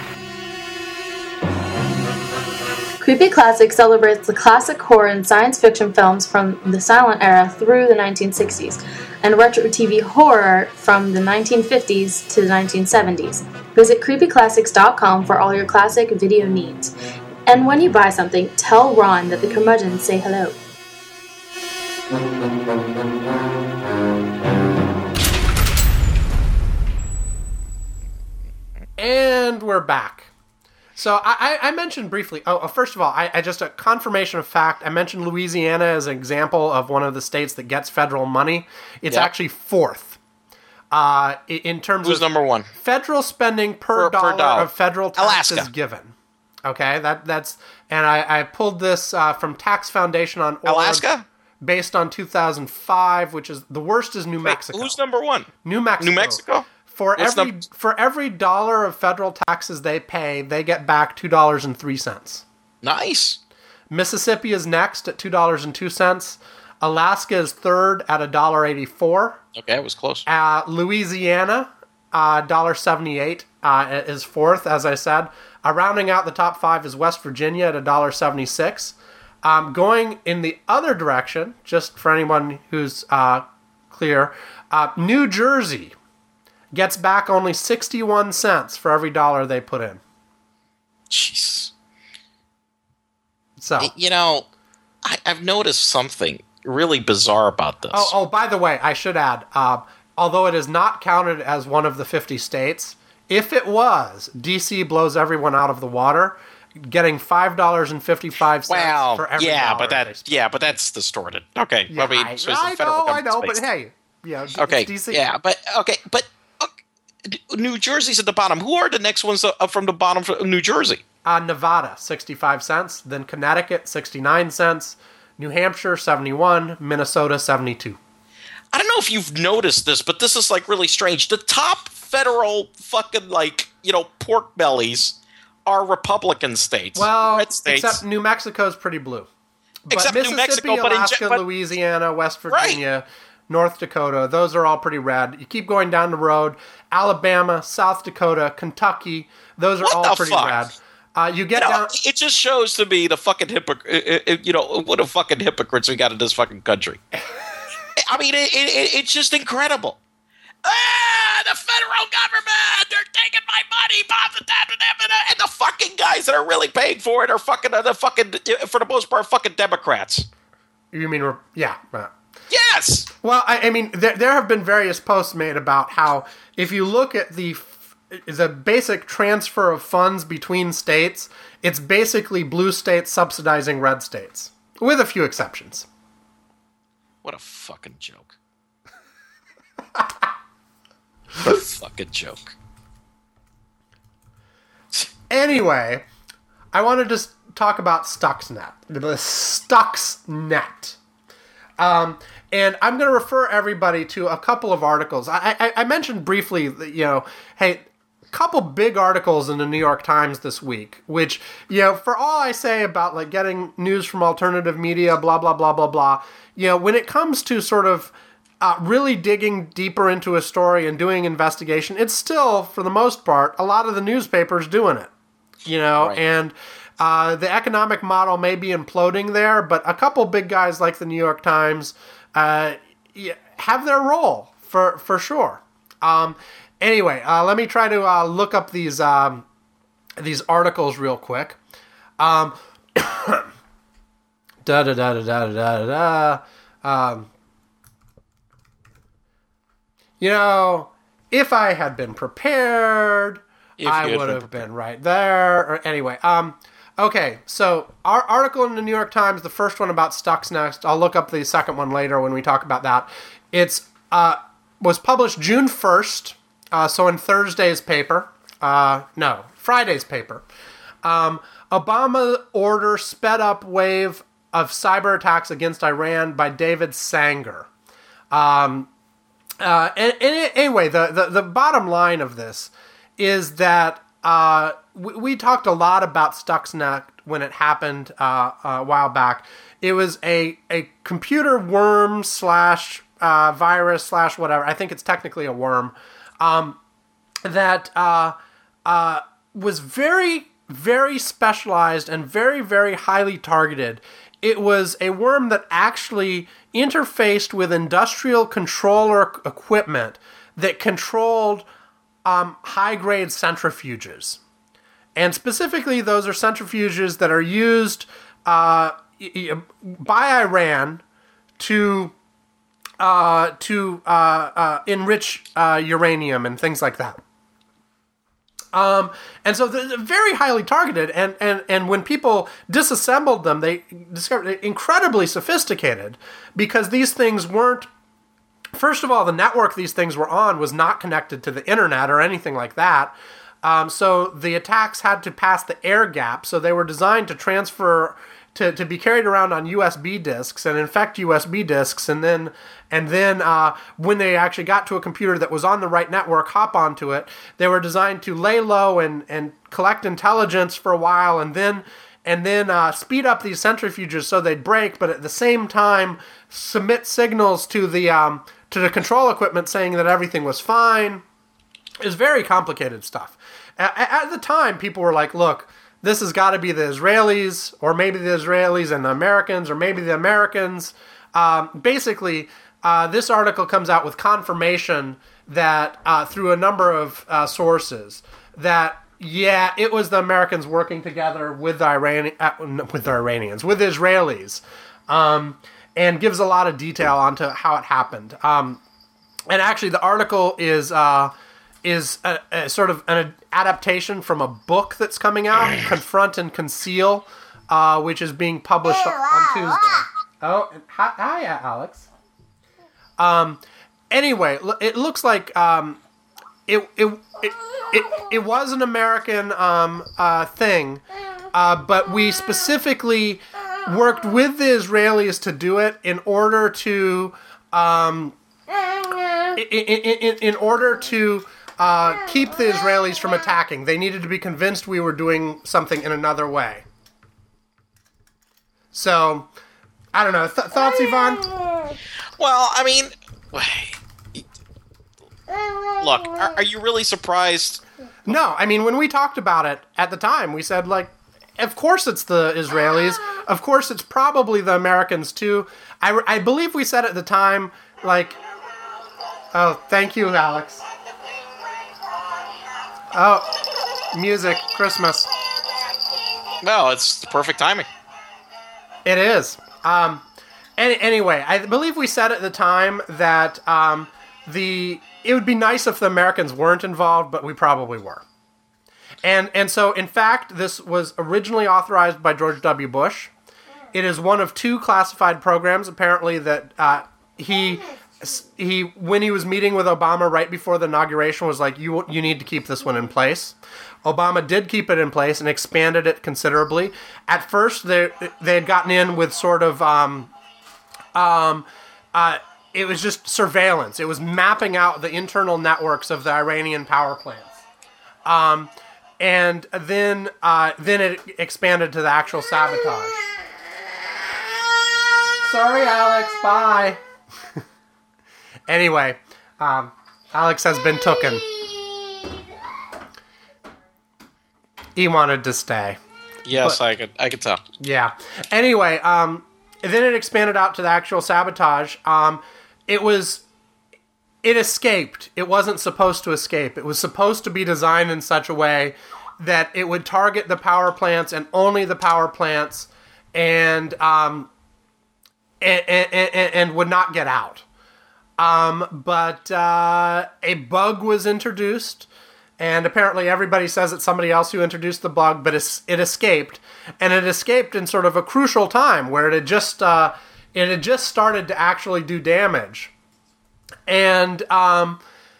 Creepy Classic celebrates the classic horror and science fiction films from the silent era through the nineteen sixties, and retro T V horror from the nineteen fifties to the nineteen seventies. Visit creepy classics dot com for all your classic video needs. And when you buy something, tell Ron that the curmudgeons say hello. And we're back. So I, I mentioned briefly, oh, first of all, I, I just a confirmation of fact, I mentioned Louisiana as an example of one of the states that gets federal money. It's Yep. actually fourth. Uh, in- in terms Who's of number one? federal spending per, Per- per dollar, dollar. of federal taxes Alaska. given. Okay, that that's and I, I pulled this uh, from Tax Foundation on org, Alaska? based on two thousand five, which is the worst is New Mexico. Who's number one? New Mexico. New Mexico? For What's every num- for every dollar of federal taxes they pay, they get back two dollars and three cents. Nice. Mississippi is next at two dollars and two cents. Alaska is third at a dollar eighty-four. Okay, it was close. Uh, Louisiana, uh, dollar seventy-eight uh, is fourth, as I said. Uh, rounding out the top five is West Virginia at a dollar seventy-six. Um, going in the other direction, just for anyone who's uh, clear, uh, New Jersey gets back only sixty-one cents for every dollar they put in. Jeez. So, You know, I, I've noticed something really bizarre about this. oh, oh, by the way, I should add, uh, although it is not counted as one of the fifty states, if it was, D C blows everyone out of the water, getting five dollars and fifty-five cents Well, for every yeah, dollar but they that spend. yeah, but that's distorted. Okay, Yeah, I mean, I, so it's the I federal know, I know, government but space. hey, yeah, it's Okay, D C. yeah, but okay, but okay, New Jersey's at the bottom. Who are the next ones up from the bottom of New Jersey? Uh, Nevada, sixty-five cents. Then Connecticut, sixty-nine cents. New Hampshire, seventy-one. Minnesota, seventy-two. I don't know if you've noticed this, but this is like really strange. The top federal fucking like you know pork bellies are Republican states. Well, red states. except New Mexico's pretty blue. But Except New Mississippi, Mexico, but in Alaska, gen- but- Louisiana, West Virginia, North Dakota, those are all pretty rad. You keep going down the road, Alabama, South Dakota, Kentucky, those are What all the pretty fuck? rad. Uh, you get You know, down. it just shows to me the fucking hypocrite. You know what a fucking hypocrites we got in this fucking country. I mean, it, it, it's just incredible. Ah, the federal government, they're taking my money, blah, blah, blah, blah, blah, and the fucking guys that are really paying for it are fucking, uh, the fucking, for the most part, fucking Democrats. You mean, yeah. uh, Yes! Well, I, I mean, there, there have been various posts made about how if you look at the f- the basic transfer of funds between states, it's basically blue states subsidizing red states, with a few exceptions. What a fucking joke. What a fucking joke. Anyway, I wanted to s- talk about Stuxnet, the Stuxnet. Um, and I'm going to refer everybody to a couple of articles. I, I, I mentioned briefly, that, you know, hey, a couple big articles in the New York Times this week, which, you know, for all I say about like getting news from alternative media, blah, blah, blah, blah, blah, you know, when it comes to sort of uh, really digging deeper into a story and doing investigation, it's still, for the most part, a lot of the newspapers doing it, you know, Right. and uh, the economic model may be imploding there, but a couple big guys like the New York Times uh, yeah, have their role for for sure. Um, anyway, uh, let me try to uh, look up these um, these articles real quick. Um, da da da da da da da. Um, you know, if I had been prepared, If I you had would been have been right there. Or anyway, um, okay. So our article in the New York Times, the first one about Stuxnet. I'll look up the second one later when we talk about that. It's uh was published June first. Uh, so in Thursday's paper. Uh, no, Friday's paper. Um, Obama order sped up wave of cyber attacks against Iran by David Sanger. Um, uh, and, and anyway, the, the, the bottom line of this is that uh, we, we talked a lot about Stuxnet when it happened uh, a while back. It was a, a computer worm slash uh, virus slash whatever. I think it's technically a worm. Um, that uh, uh, was very, very specialized and very, very highly targeted. It was a worm that actually interfaced with industrial controller equipment that controlled um, high-grade centrifuges. And specifically, those are centrifuges that are used uh, by Iran to uh, to uh, uh, enrich uh, uranium and things like that. Um, and so they're very highly targeted, and, and, and when people disassembled them, they discovered they're incredibly sophisticated, because these things weren't, first of all, the network these things were on was not connected to the internet or anything like that. Um, so the attacks had to pass the air gap, so they were designed to transfer, to, to be carried around on U S B disks and infect U S B disks, and then and then uh, when they actually got to a computer that was on the right network, hop onto it. They were designed to lay low and, and collect intelligence for a while, and then and then uh, speed up these centrifuges so they'd break, but at the same time submit signals to the um, to the control equipment saying that everything was fine. It was very complicated stuff. At, at the time, people were like, look, this has got to be the Israelis, or maybe the Israelis and the Americans, or maybe the Americans. Um, basically, uh, this article comes out with confirmation that, uh, through a number of uh, sources, that, yeah, it was the Americans working together with the, Iran- uh, with the Iranians, with the Israelis, um, and gives a lot of detail onto how it happened. Um, and actually, the article is... Uh, is a, a sort of an adaptation from a book that's coming out, Confront and Conceal, uh, which is being published on, on Tuesday. Oh, and hi, hi, Alex. Um, anyway, it looks like um, it, it it it it was an American um, uh, thing, uh, but we specifically worked with the Israelis to do it in order to um, in, in, in order to uh, keep the Israelis from attacking, they needed to be convinced we were doing something in another way. So, I don't know. Th- thoughts, Yvonne? Well, I mean, look, are, are you really surprised? No, I mean, when we talked about it at the time, we said, like, of course it's the Israelis. Of course it's probably the Americans, too. I, I believe we said at the time, like... Oh, thank you, Alex. Oh, music, Christmas. Well, it's the perfect timing. It is. Um, any, anyway, I believe we said at the time that um, the it would be nice if the Americans weren't involved, but we probably were. And and so, in fact, this was originally authorized by George W. Bush. It is one of two classified programs, apparently, that uh, he he when he was meeting with Obama right before the inauguration was like, you you need to keep this one in place. Obama did keep it in place and expanded it considerably. At first, they they had gotten in with sort of um, um, uh, it was just surveillance. It was mapping out the internal networks of the Iranian power plants. Um, and then uh, then it expanded to the actual sabotage. Sorry, Alex. Bye. Anyway, um, Alex has been tooken. He wanted to stay. Yes, but, I could I could tell. Yeah. Anyway, um, then it expanded out to the actual sabotage. Um, it was... It escaped. It wasn't supposed to escape. It was supposed to be designed in such a way that it would target the power plants and only the power plants and um, and, and, and, and would not get out. Um, but uh, a bug was introduced, and apparently everybody says it's somebody else who introduced the bug, but it's, it escaped. And it escaped in sort of a crucial time where it had just, uh, it had just started to actually do damage. And um,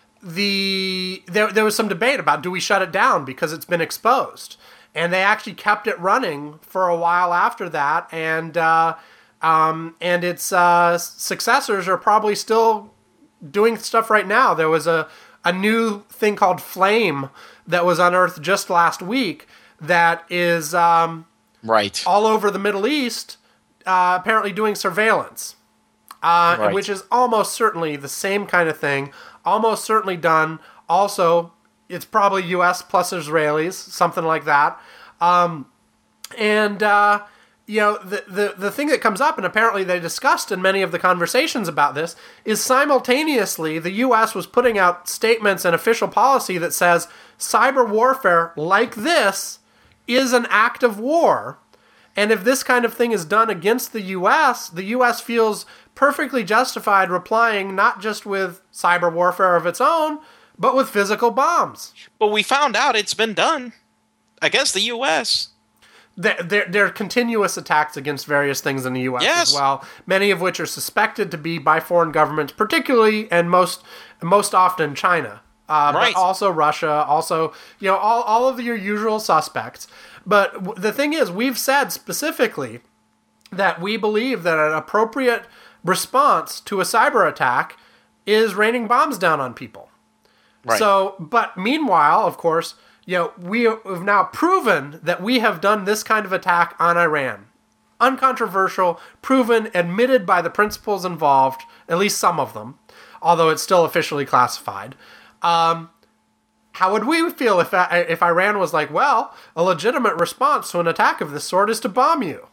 the there there was some debate about, do we shut it down because it's been exposed? And they actually kept it running for a while after that, and uh, um, and its uh, successors are probably still doing stuff right now. There was a, a new thing called Flame that was unearthed just last week that is um, right all over the Middle East, uh, apparently doing surveillance. Uh, right. Which is almost certainly the same kind of thing, almost certainly done. Also, it's probably U S plus Israelis, something like that. Um, and, uh, you know, the, the, the thing that comes up, and apparently they discussed in many of the conversations about this, is simultaneously the U S was putting out statements and official policy that says cyber warfare like this is an act of war. And if this kind of thing is done against the U S, the U S feels perfectly justified replying not just with cyber warfare of its own, but with physical bombs. But we found out it's been done against the U S. There, there, there are continuous attacks against various things in the U S yes. as well, many of which are suspected to be by foreign governments, particularly and most most often China. Uh, right. But also Russia, also, you know, all, all of your usual suspects. But w- the thing is, we've said specifically that we believe that an appropriate response to a cyber attack is raining bombs down on people. Right. So, but meanwhile, of course, you know, we have now proven that we have done this kind of attack on Iran. Uncontroversial, proven, admitted by the principals involved, at least some of them, although it's still officially classified. Um, how would we feel if if Iran was like, well, a legitimate response to an attack of this sort is to bomb you?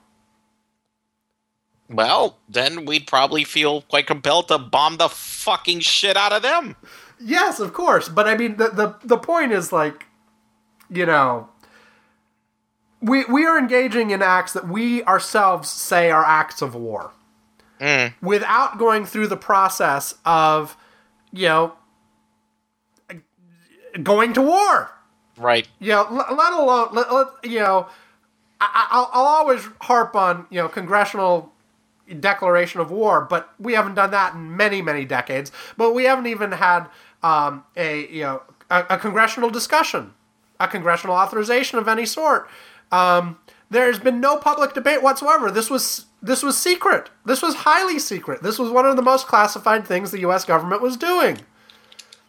Well, then we'd probably feel quite compelled to bomb the fucking shit out of them. Yes, of course. But I mean, the the, the point is, like, you know, we we are engaging in acts that we ourselves say are acts of war. Mm. Without going through the process of, you know, going to war. Right. You know, let, let alone, let, let, you know, I, I'll, I'll always harp on, you know, congressional declaration of war, but we haven't done that in many, many decades. But we haven't even had um, a, you know, a, a congressional discussion, a congressional authorization of any sort. Um, there's been no public debate whatsoever. This was this was secret. This was highly secret. This was one of the most classified things the U S government was doing.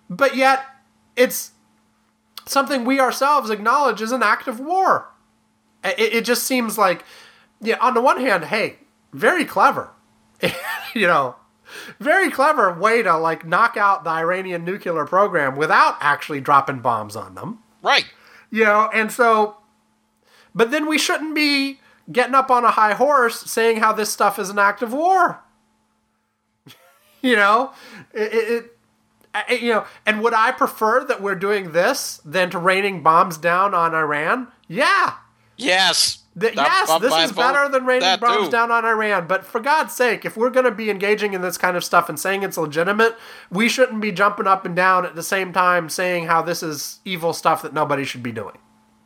but yet it's something we ourselves acknowledge is an act of war. It, it just seems like, yeah, on the one hand, hey, very clever, you know, very clever way to like knock out the Iranian nuclear program without actually dropping bombs on them. Right. You know, and so, but then we shouldn't be getting up on a high horse saying how this stuff is an act of war. You know, it, it, it, you know, and would I prefer that we're doing this than to raining bombs down on Iran? Yeah. Yes. The, yes, I'm, this I'm is better than raining bombs too. down on Iran. But for God's sake, if we're going to be engaging in this kind of stuff and saying it's legitimate, we shouldn't be jumping up and down at the same time saying how this is evil stuff that nobody should be doing.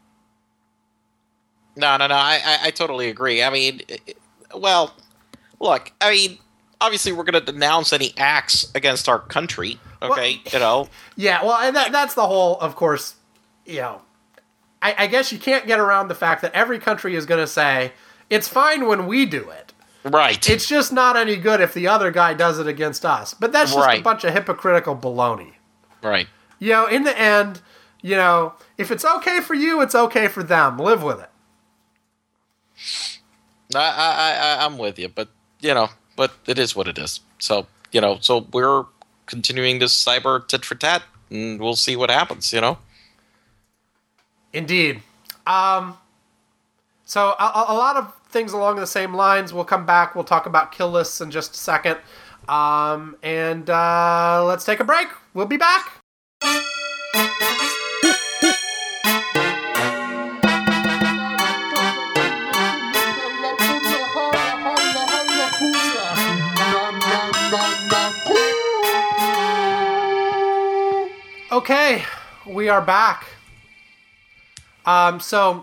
No, no, no. I, I, I totally agree. I mean, well, look, I mean, obviously we're going to denounce any acts against our country, okay, well, you know? Yeah, well, and that, that's the whole, of course, you know, I, I guess you can't get around the fact that every country is going to say, it's fine when we do it. Right. It's just not any good if the other guy does it against us. But that's just right. a bunch of hypocritical baloney. Right. You know, in the end, you know, if it's okay for you, it's okay for them. Live with it. I, I, I, I'm with you, but, you know, but it is what it is. So, you know, so we're continuing this cyber tit for tat, and we'll see what happens, you know? Indeed. Um, so a, a lot of things along the same lines. We'll come back. We'll talk about kill lists in just a second. Um, and uh, let's take a break. We'll be back. Okay, we are back. Um, so,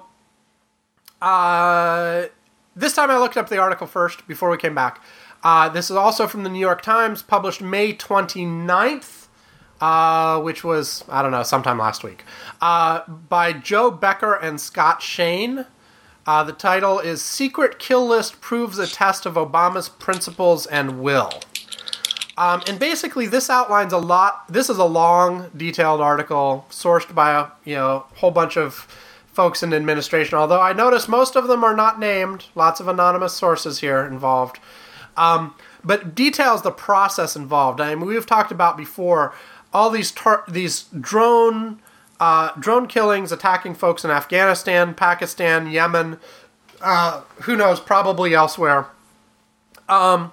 uh, this time I looked up the article first before we came back. Uh, this is also from the New York Times, published May twenty-ninth, uh, which was, I don't know, sometime last week, uh, by Joe Becker and Scott Shane. Uh, the title is Secret Kill List Proves a Test of Obama's Principles and Will. Um, and basically, this outlines a lot. This is a long, detailed article sourced by a you know whole bunch of folks in administration. Although I notice most of them are not named. Lots of anonymous sources here involved. Um, but details the process involved. I mean, we've talked about before all these tar- these drone uh, drone killings attacking folks in Afghanistan, Pakistan, Yemen. Uh, who knows? Probably elsewhere. Um.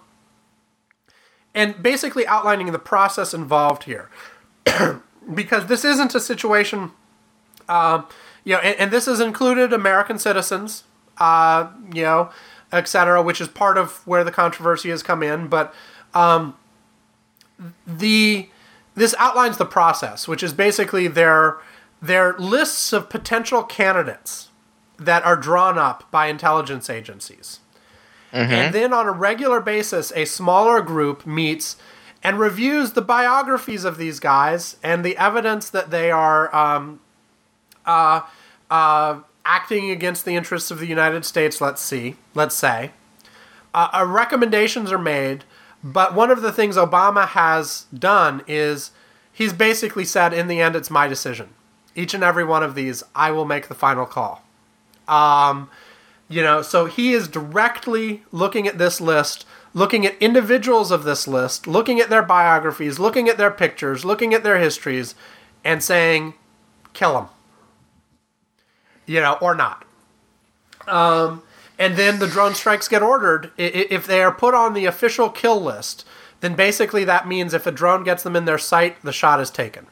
And basically outlining the process involved here. Because this isn't a situation, uh, you know, and, and this has included American citizens, uh, you know, et cetera, which is part of where the controversy has come in. But um, the this outlines the process, which is basically their, their lists of potential candidates that are drawn up by intelligence agencies. Mm-hmm. And then on a regular basis, a smaller group meets and reviews the biographies of these guys and the evidence that they are um, uh, uh, acting against the interests of the United States, let's see, let's say. Uh, uh, recommendations are made, but one of the things Obama has done is he's basically said, in the end, it's my decision. Each and every one of these, I will make the final call. Um... You know, so he is directly looking at this list, looking at individuals of this list, looking at their biographies, looking at their pictures, looking at their histories, and saying, kill them. You know, or not. Um, and then the drone strikes get ordered. If they are put on the official kill list, then basically that means if a drone gets them in their sight, the shot is taken.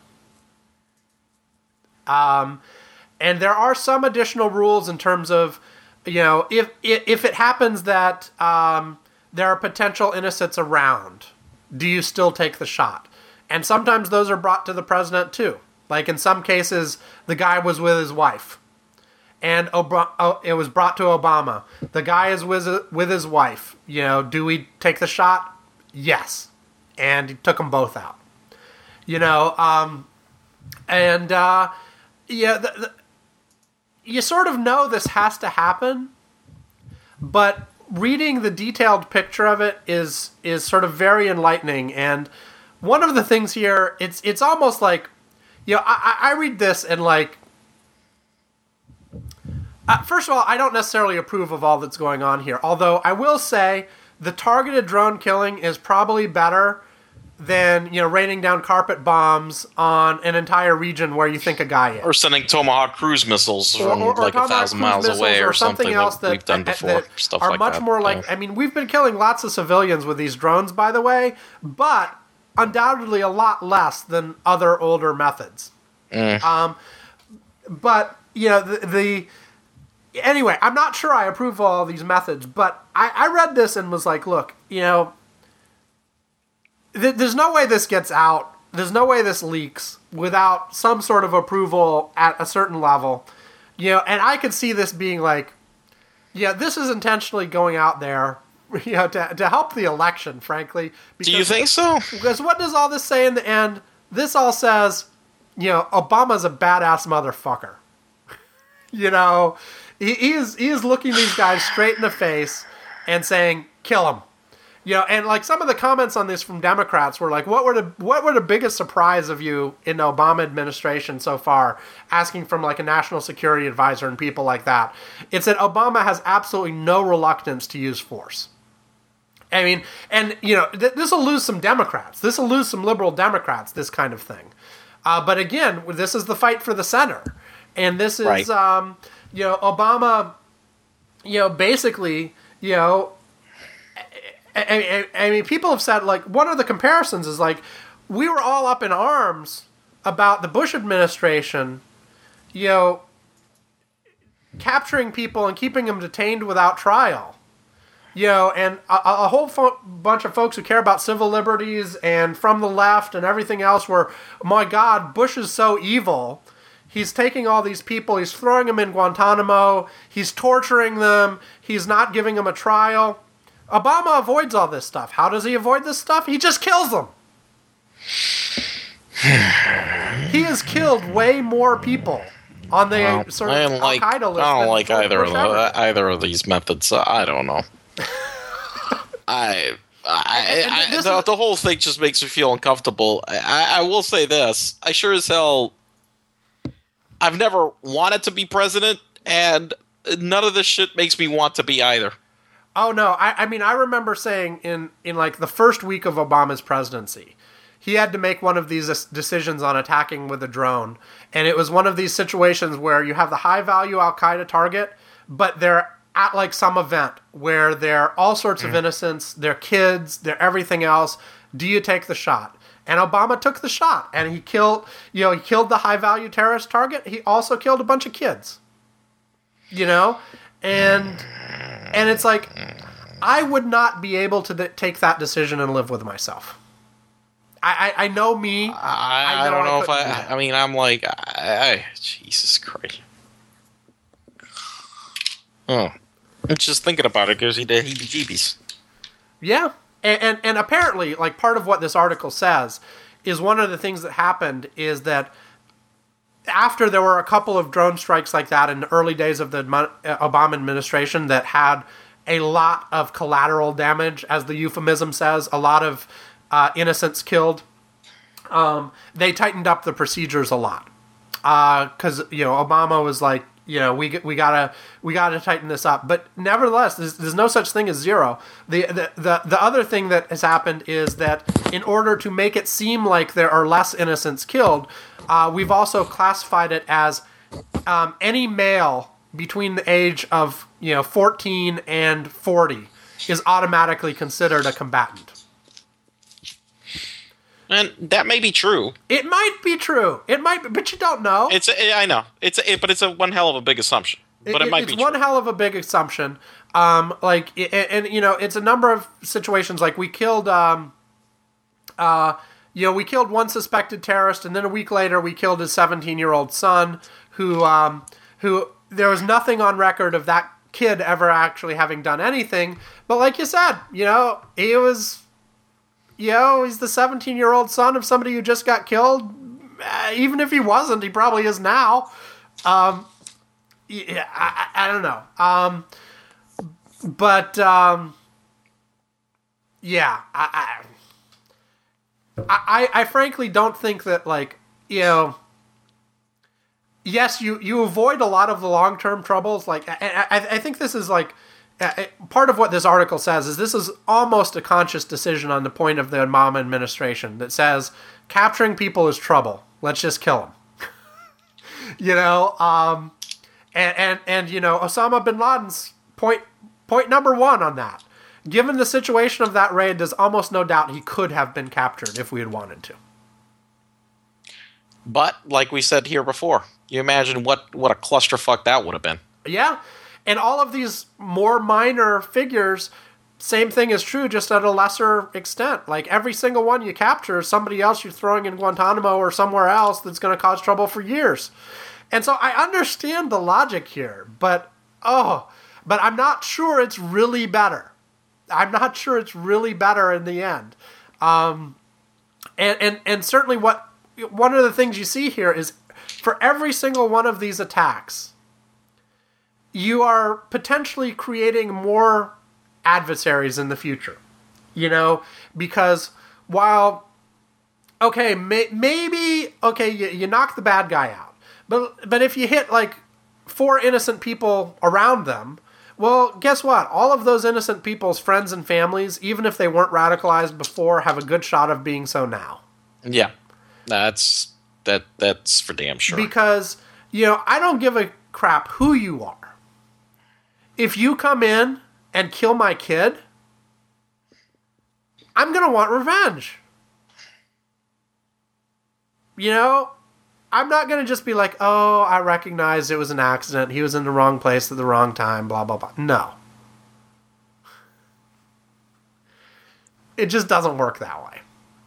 Um, and there are some additional rules in terms of, you know, if if it happens that um, there are potential innocents around, do you still take the shot? And sometimes those are brought to the president too. Like in some cases, the guy was with his wife, and Ob- oh, it was brought to Obama. The guy is with with his wife. You know, do we take the shot? Yes, and he took them both out. You know, um, and uh, yeah. The, the, You sort of know this has to happen, but reading the detailed picture of it is is sort of very enlightening. And one of the things here, it's it's almost like, you know, I, I read this and like, uh, first of all, I don't necessarily approve of all that's going on here. Although I will say the targeted drone killing is probably better than, you know, raining down carpet bombs on an entire region where you think a guy is. Or sending Tomahawk cruise missiles from or, or, or like a thousand miles away or something, something else that we've done before. That stuff are like much that. more like, yeah. I mean, we've been killing lots of civilians with these drones, by the way, but undoubtedly a lot less than other older methods. Mm. Um, but, you know, the, the... Anyway, I'm not sure I approve of all these methods, but I, I read this and was like, look, you know, th- there's no way this gets out. There's no way this leaks without some sort of approval at a certain level. You know, and I could see this being like, yeah, this is intentionally going out there, you know, to, to help the election, frankly. Do you think so? Because what does all this say in the end? This all says, you know, Obama's a badass motherfucker. You know, he, he is he is looking these guys straight in the face and saying, kill him. You know, and like some of the comments on this from Democrats were like, what were the what were the biggest surprise of you in the Obama administration so far? Asking from like a national security advisor and people like that. It's that Obama has absolutely no reluctance to use force. I mean, and you know, th- this will lose some Democrats. This will lose some liberal Democrats, this kind of thing. Uh, but again, this is the fight for the center. And this is, right. um, you know, Obama, you know, basically, you know, I, I, I mean, people have said, like, one of the comparisons is, like, we were all up in arms about the Bush administration, you know, capturing people and keeping them detained without trial. You know, and a, a whole fo- bunch of folks who care about civil liberties and from the left and everything else were, my God, Bush is so evil. He's taking all these people, he's throwing them in Guantanamo, he's torturing them, he's not giving them a trial. Obama avoids all this stuff. How does he avoid this stuff? He just kills them. He has killed way more people on the well, sort of I don't like, Al-Qaeda list. I don't like either of, the, either of these methods. Uh, I don't know. I, I, I the, the whole thing just makes me feel uncomfortable. I, I will say this: I sure as hell, I've never wanted to be president, and none of this shit makes me want to be either. Oh no! I, I mean, I remember saying in in like the first week of Obama's presidency, he had to make one of these decisions on attacking with a drone, and it was one of these situations where you have the high value Al Qaeda target, but they're at like some event where they're all sorts of innocents, they're kids, they're everything else. Do you take the shot? And Obama took the shot, and he killed, you know, he killed the high value terrorist target. He also killed a bunch of kids, you know, and and it's like I would not be able to d- take that decision and live with myself. I, I, I know me. I, I, I don't know I if I. Do I mean, I'm like, I, I, Jesus Christ. Oh, just thinking about it gives you the heebie-jeebies. Yeah, and, and and apparently, like part of what this article says is one of the things that happened is that after there were a couple of drone strikes like that in the early days of the Obama administration that had a lot of collateral damage, as the euphemism says, a lot of uh, innocents killed. Um, they tightened up the procedures a lot because uh, you know Obama was like, you know, we we gotta we gotta tighten this up. But nevertheless, there's, there's no such thing as zero. The, the the the other thing that has happened is that in order to make it seem like there are less innocents killed, uh, we've also classified it as um, any male between the age of you know fourteen and forty is automatically considered a combatant. And that may be true. It might be true. It might, be, but you don't know. It's a, I know. It's a, it, but it's a one hell of a big assumption. But it, it might it's be. It's one true. hell of a big assumption. Um, like, and, and you know, it's a number of situations. Like we killed, um, uh, you know, we killed one suspected terrorist, and then a week later we killed his seventeen-year-old son, who, um, who there was nothing on record of that kid ever actually having done anything. But like you said, you know, he was. You know, he's the seventeen-year-old son of somebody who just got killed. Uh, even if he wasn't, he probably is now. Um, yeah, I, I don't know. Um, but, um, yeah, I, I, I, I frankly don't think that, like, you know, yes, you, you avoid a lot of the long-term troubles. Like, I, I, I think this is, like, part of what this article says is this is almost a conscious decision on the point of the Obama administration that says capturing people is trouble. Let's just kill them. you know, um, and, and, and, you know, Osama bin Laden's point, point number one on that. Given the situation of that raid, there's almost no doubt he could have been captured if we had wanted to. But, like we said here before, you imagine what, what a clusterfuck that would have been. Yeah. And all of these more minor figures, same thing is true, just at a lesser extent. Like, every single one you capture is somebody else you're throwing in Guantanamo or somewhere else that's going to cause trouble for years. And so I understand the logic here, but, oh, but I'm not sure it's really better. I'm not sure it's really better in the end. Um, and, and, and certainly what one of the things you see here is for every single one of these attacks, you are potentially creating more adversaries in the future. You know, because while, okay, may, maybe, okay, you, you knock the bad guy out. But, but if you hit, like, four innocent people around them, well, guess what? All of those innocent people's friends and families, even if they weren't radicalized before, have a good shot of being so now. Yeah. That's, that, that's for damn sure. Because, you know, I don't give a crap who you are. If you come in and kill my kid, I'm going to want revenge. You know, I'm not going to just be like, oh, I recognize it was an accident. He was in the wrong place at the wrong time, blah, blah, blah. No. It just doesn't work that way.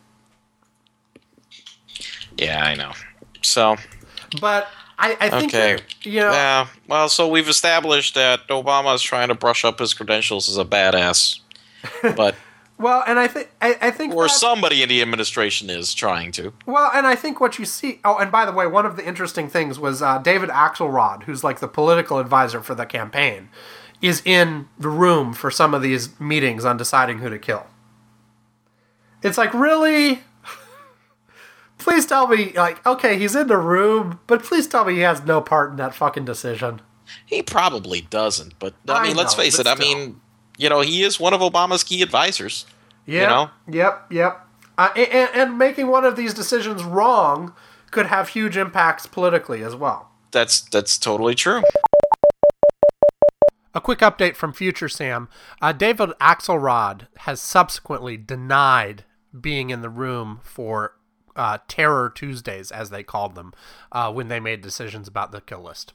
Yeah, I know. So. But I, I think, okay. that, you know. Yeah, well, so we've established that Obama is trying to brush up his credentials as a badass. But. Well, and I think I, I think or that, somebody in the administration is trying to. Well, and I think what you see. Oh, and by the way, one of the interesting things was uh, David Axelrod, who's like the political advisor for the campaign, is in the room for some of these meetings on deciding who to kill. It's like, really? Please tell me, like, okay, he's in the room, but please tell me he has no part in that fucking decision. He probably doesn't, but I, I mean, know, let's face it. still. I mean, you know, he is one of Obama's key advisors. Yeah. You know? Yep. Yep. Uh, and, and making one of these decisions wrong could have huge impacts politically as well. That's that's totally true. A quick update from Future Sam. Uh, David Axelrod has subsequently denied being in the room for uh, Terror Tuesdays, as they called them, uh, when they made decisions about the kill list.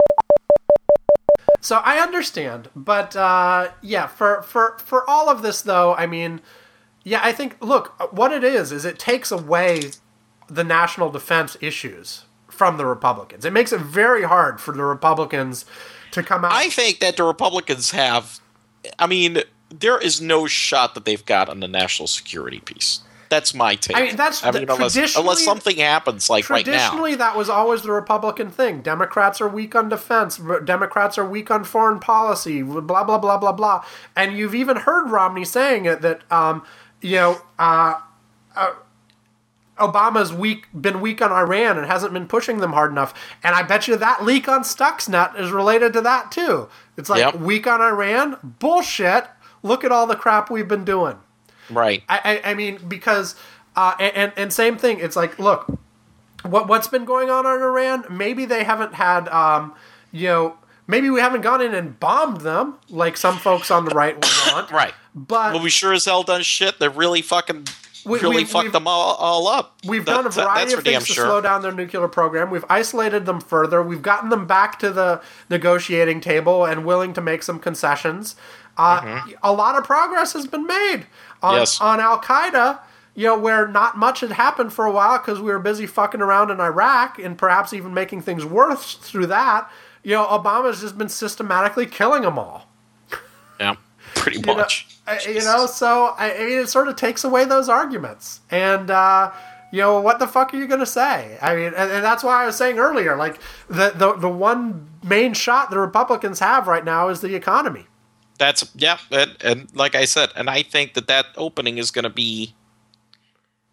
So I understand, but uh, yeah, for, for, for all of this, though, I mean, yeah, I think, look, what it is, is it takes away the national defense issues from the Republicans. It makes it very hard for the Republicans to come out. I think that the Republicans have, I mean, there is no shot that they've got on the national security piece. That's my take. I mean, that's I mean, unless, unless something happens like right now. Traditionally, that was always the Republican thing. Democrats are weak on defense. Democrats are weak on foreign policy. Blah blah blah blah blah. And you've even heard Romney saying it that um, you know uh, uh, Obama's weak, been weak on Iran and hasn't been pushing them hard enough. And I bet you that leak on Stuxnet is related to that too. It's like yep. weak on Iran, bullshit. Look at all the crap we've been doing. Right. I, I, I mean, because, uh, and, and same thing, it's like, look, what, what's been going on in Iran? Maybe they haven't had, um, you know, maybe we haven't gone in and bombed them like some folks on the right would want. Right. But well, we sure as hell done shit. They've really fucking, we, really we've, fucked we've, them all, all up. We've that, done a variety that, of things to sure. slow down their nuclear program. We've isolated them further. We've gotten them back to the negotiating table and willing to make some concessions. Uh, mm-hmm. A lot of progress has been made on, yes. on Al-Qaeda, you know, where not much had happened for a while because we were busy fucking around in Iraq and perhaps even making things worse through that. You know, Obama's just been systematically killing them all. Yeah, pretty you much. Know, you know, so I, I mean, it sort of takes away those arguments. And, uh, you know, what the fuck are you going to say? I mean, and, and that's why I was saying earlier, like, the, the, the one main shot the Republicans have right now is the economy. That's yeah, and, and like I said, and I think that that opening is going to be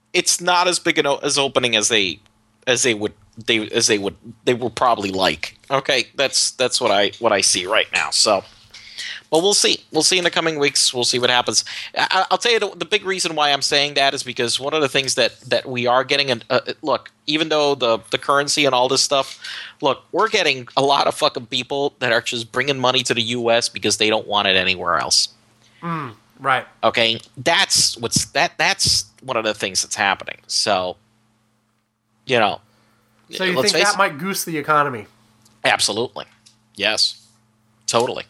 it's not as big an o- as opening as they as they would they as they would they will probably like. Okay, that's that's what I what I see right now. So, well, we'll see. We'll see in the coming weeks. We'll see what happens. I, I'll tell you the, the big reason why I'm saying that is because one of the things that that we are getting. An, uh, look, even though the the currency and all this stuff, look, we're getting a lot of fucking people that are just bringing money to the U S because they don't want it anywhere else. Mm, right. Okay, that's what's that. That's one of the things that's happening. So, you know, So you let's think face that might goose the economy? Absolutely, yes, totally.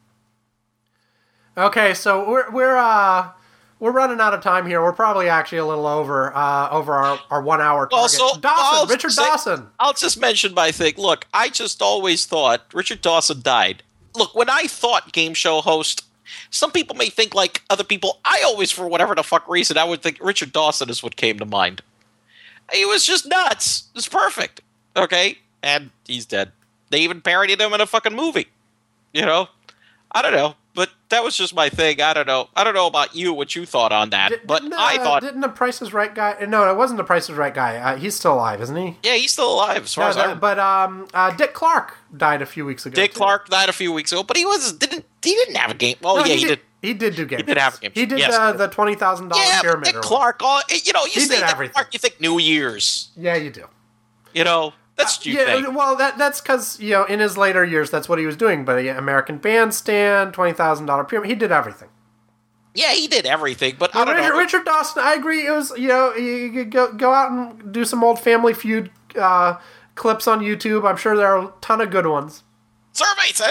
Okay, so we're we're uh we're running out of time here. We're probably actually a little over uh over our, our one hour target. Well, so- Dawson, I'll Richard say- Dawson. I'll just mention my thing. Look, I just always thought Richard Dawson died. Look, when I thought game show host, some people may think like other people. I always, for whatever the fuck reason, I would think Richard Dawson is what came to mind. He was just nuts. It was perfect. Okay? And he's dead. They even parodied him in a fucking movie. You know? I don't know. But that was just my thing. I don't know. I don't know about you, what you thought on that. Did- but didn't, uh, I thought... didn't the Price is Right guy? No, it wasn't the Price is Right guy. Uh, he's still alive, isn't he? Yeah, he's still alive as far No, as I that- remember. but um, uh, Dick Clark died a few weeks ago. Dick too. Clark died a few weeks ago, but he was didn't he didn't have a game. Well, No, yeah, he did. He did do games. did have a game He did yes. uh, the twenty thousand dollar Yeah, but pyramid. Dick or Clark. All, you know, you He say did Dick everything. Clark, you think New Year's. Yeah, you do. You know, that's what you yeah, think. well, that that's because you know in his later years that's what he was doing. But yeah, American Bandstand, twenty thousand dollar pyramid. He did everything. Yeah, he did everything, but I Well, don't Richard, know. Richard Dawson, I agree. It was you know you could go go out and do some old Family Feud uh, clips on YouTube. I'm sure there are a ton of good ones. Survey said.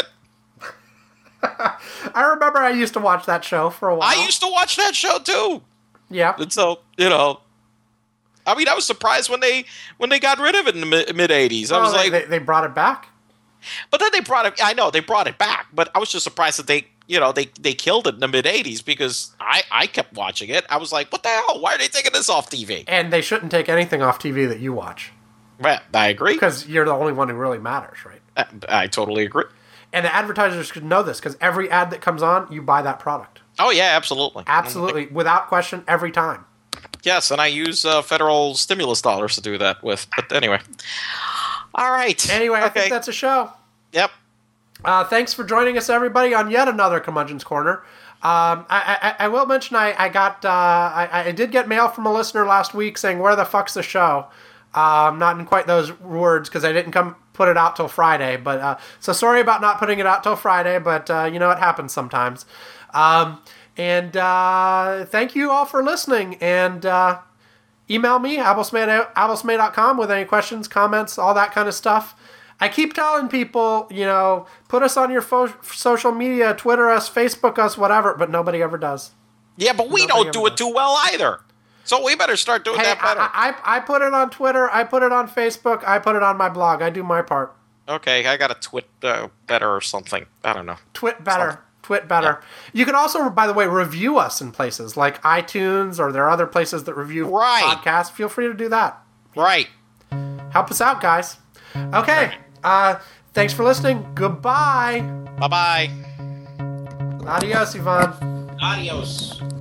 I remember I used to watch that show for a while. I used to watch that show too, yeah. and so you know. I mean, I was surprised when they when they got rid of it in the mid eighties. I Oh, was they, like, they, they brought it back. but then they brought it. I know they brought it back, but I was just surprised that they, you know, they, they killed it in the mid eighties because I, I kept watching it. I was like, what the hell? Why are they taking this off T V? And they shouldn't take anything off T V that you watch Well, I agree. because you're the only one who really matters, right? I, I totally agree. And the advertisers should know this because every ad that comes on, you buy that product. Oh yeah, absolutely, Absolutely, without question, every time. Yes, and I use uh, federal stimulus dollars to do that with. But anyway, all right. Anyway, I okay. think that's a show. Yep. Uh, thanks for joining us, everybody, on yet another Curmudgeon's Corner. Um, I, I, I will mention I, I got uh, I, I did get mail from a listener last week saying, "Where the fuck's the show?" Um, not in quite those words because I didn't come put it out till Friday. But uh, so sorry about not putting it out till Friday. But uh, you know it happens sometimes. Um, and uh, thank you all for listening. And uh, email me abblesmay at abblesmay dot com with any questions, comments, all that kind of stuff. I keep telling people, you know, put us on your fo- social media, Twitter us, Facebook us, whatever, but nobody ever does. Yeah, but we Nobody don't ever do it does. too well either. So we better start doing Hey, that better. I, I, I put it on Twitter, I put it on Facebook, I put it on my blog. I do my part. okay, I got to twit uh, better or something. I don't know. Twit better. Something. Twit better. You can also, by the way, review us in places like iTunes or there are other places that review Right. podcasts. Feel free to do that. Right. Help us out, guys. Okay. Uh, thanks for listening. Goodbye. Bye bye. Adios, Yvonne. Adios.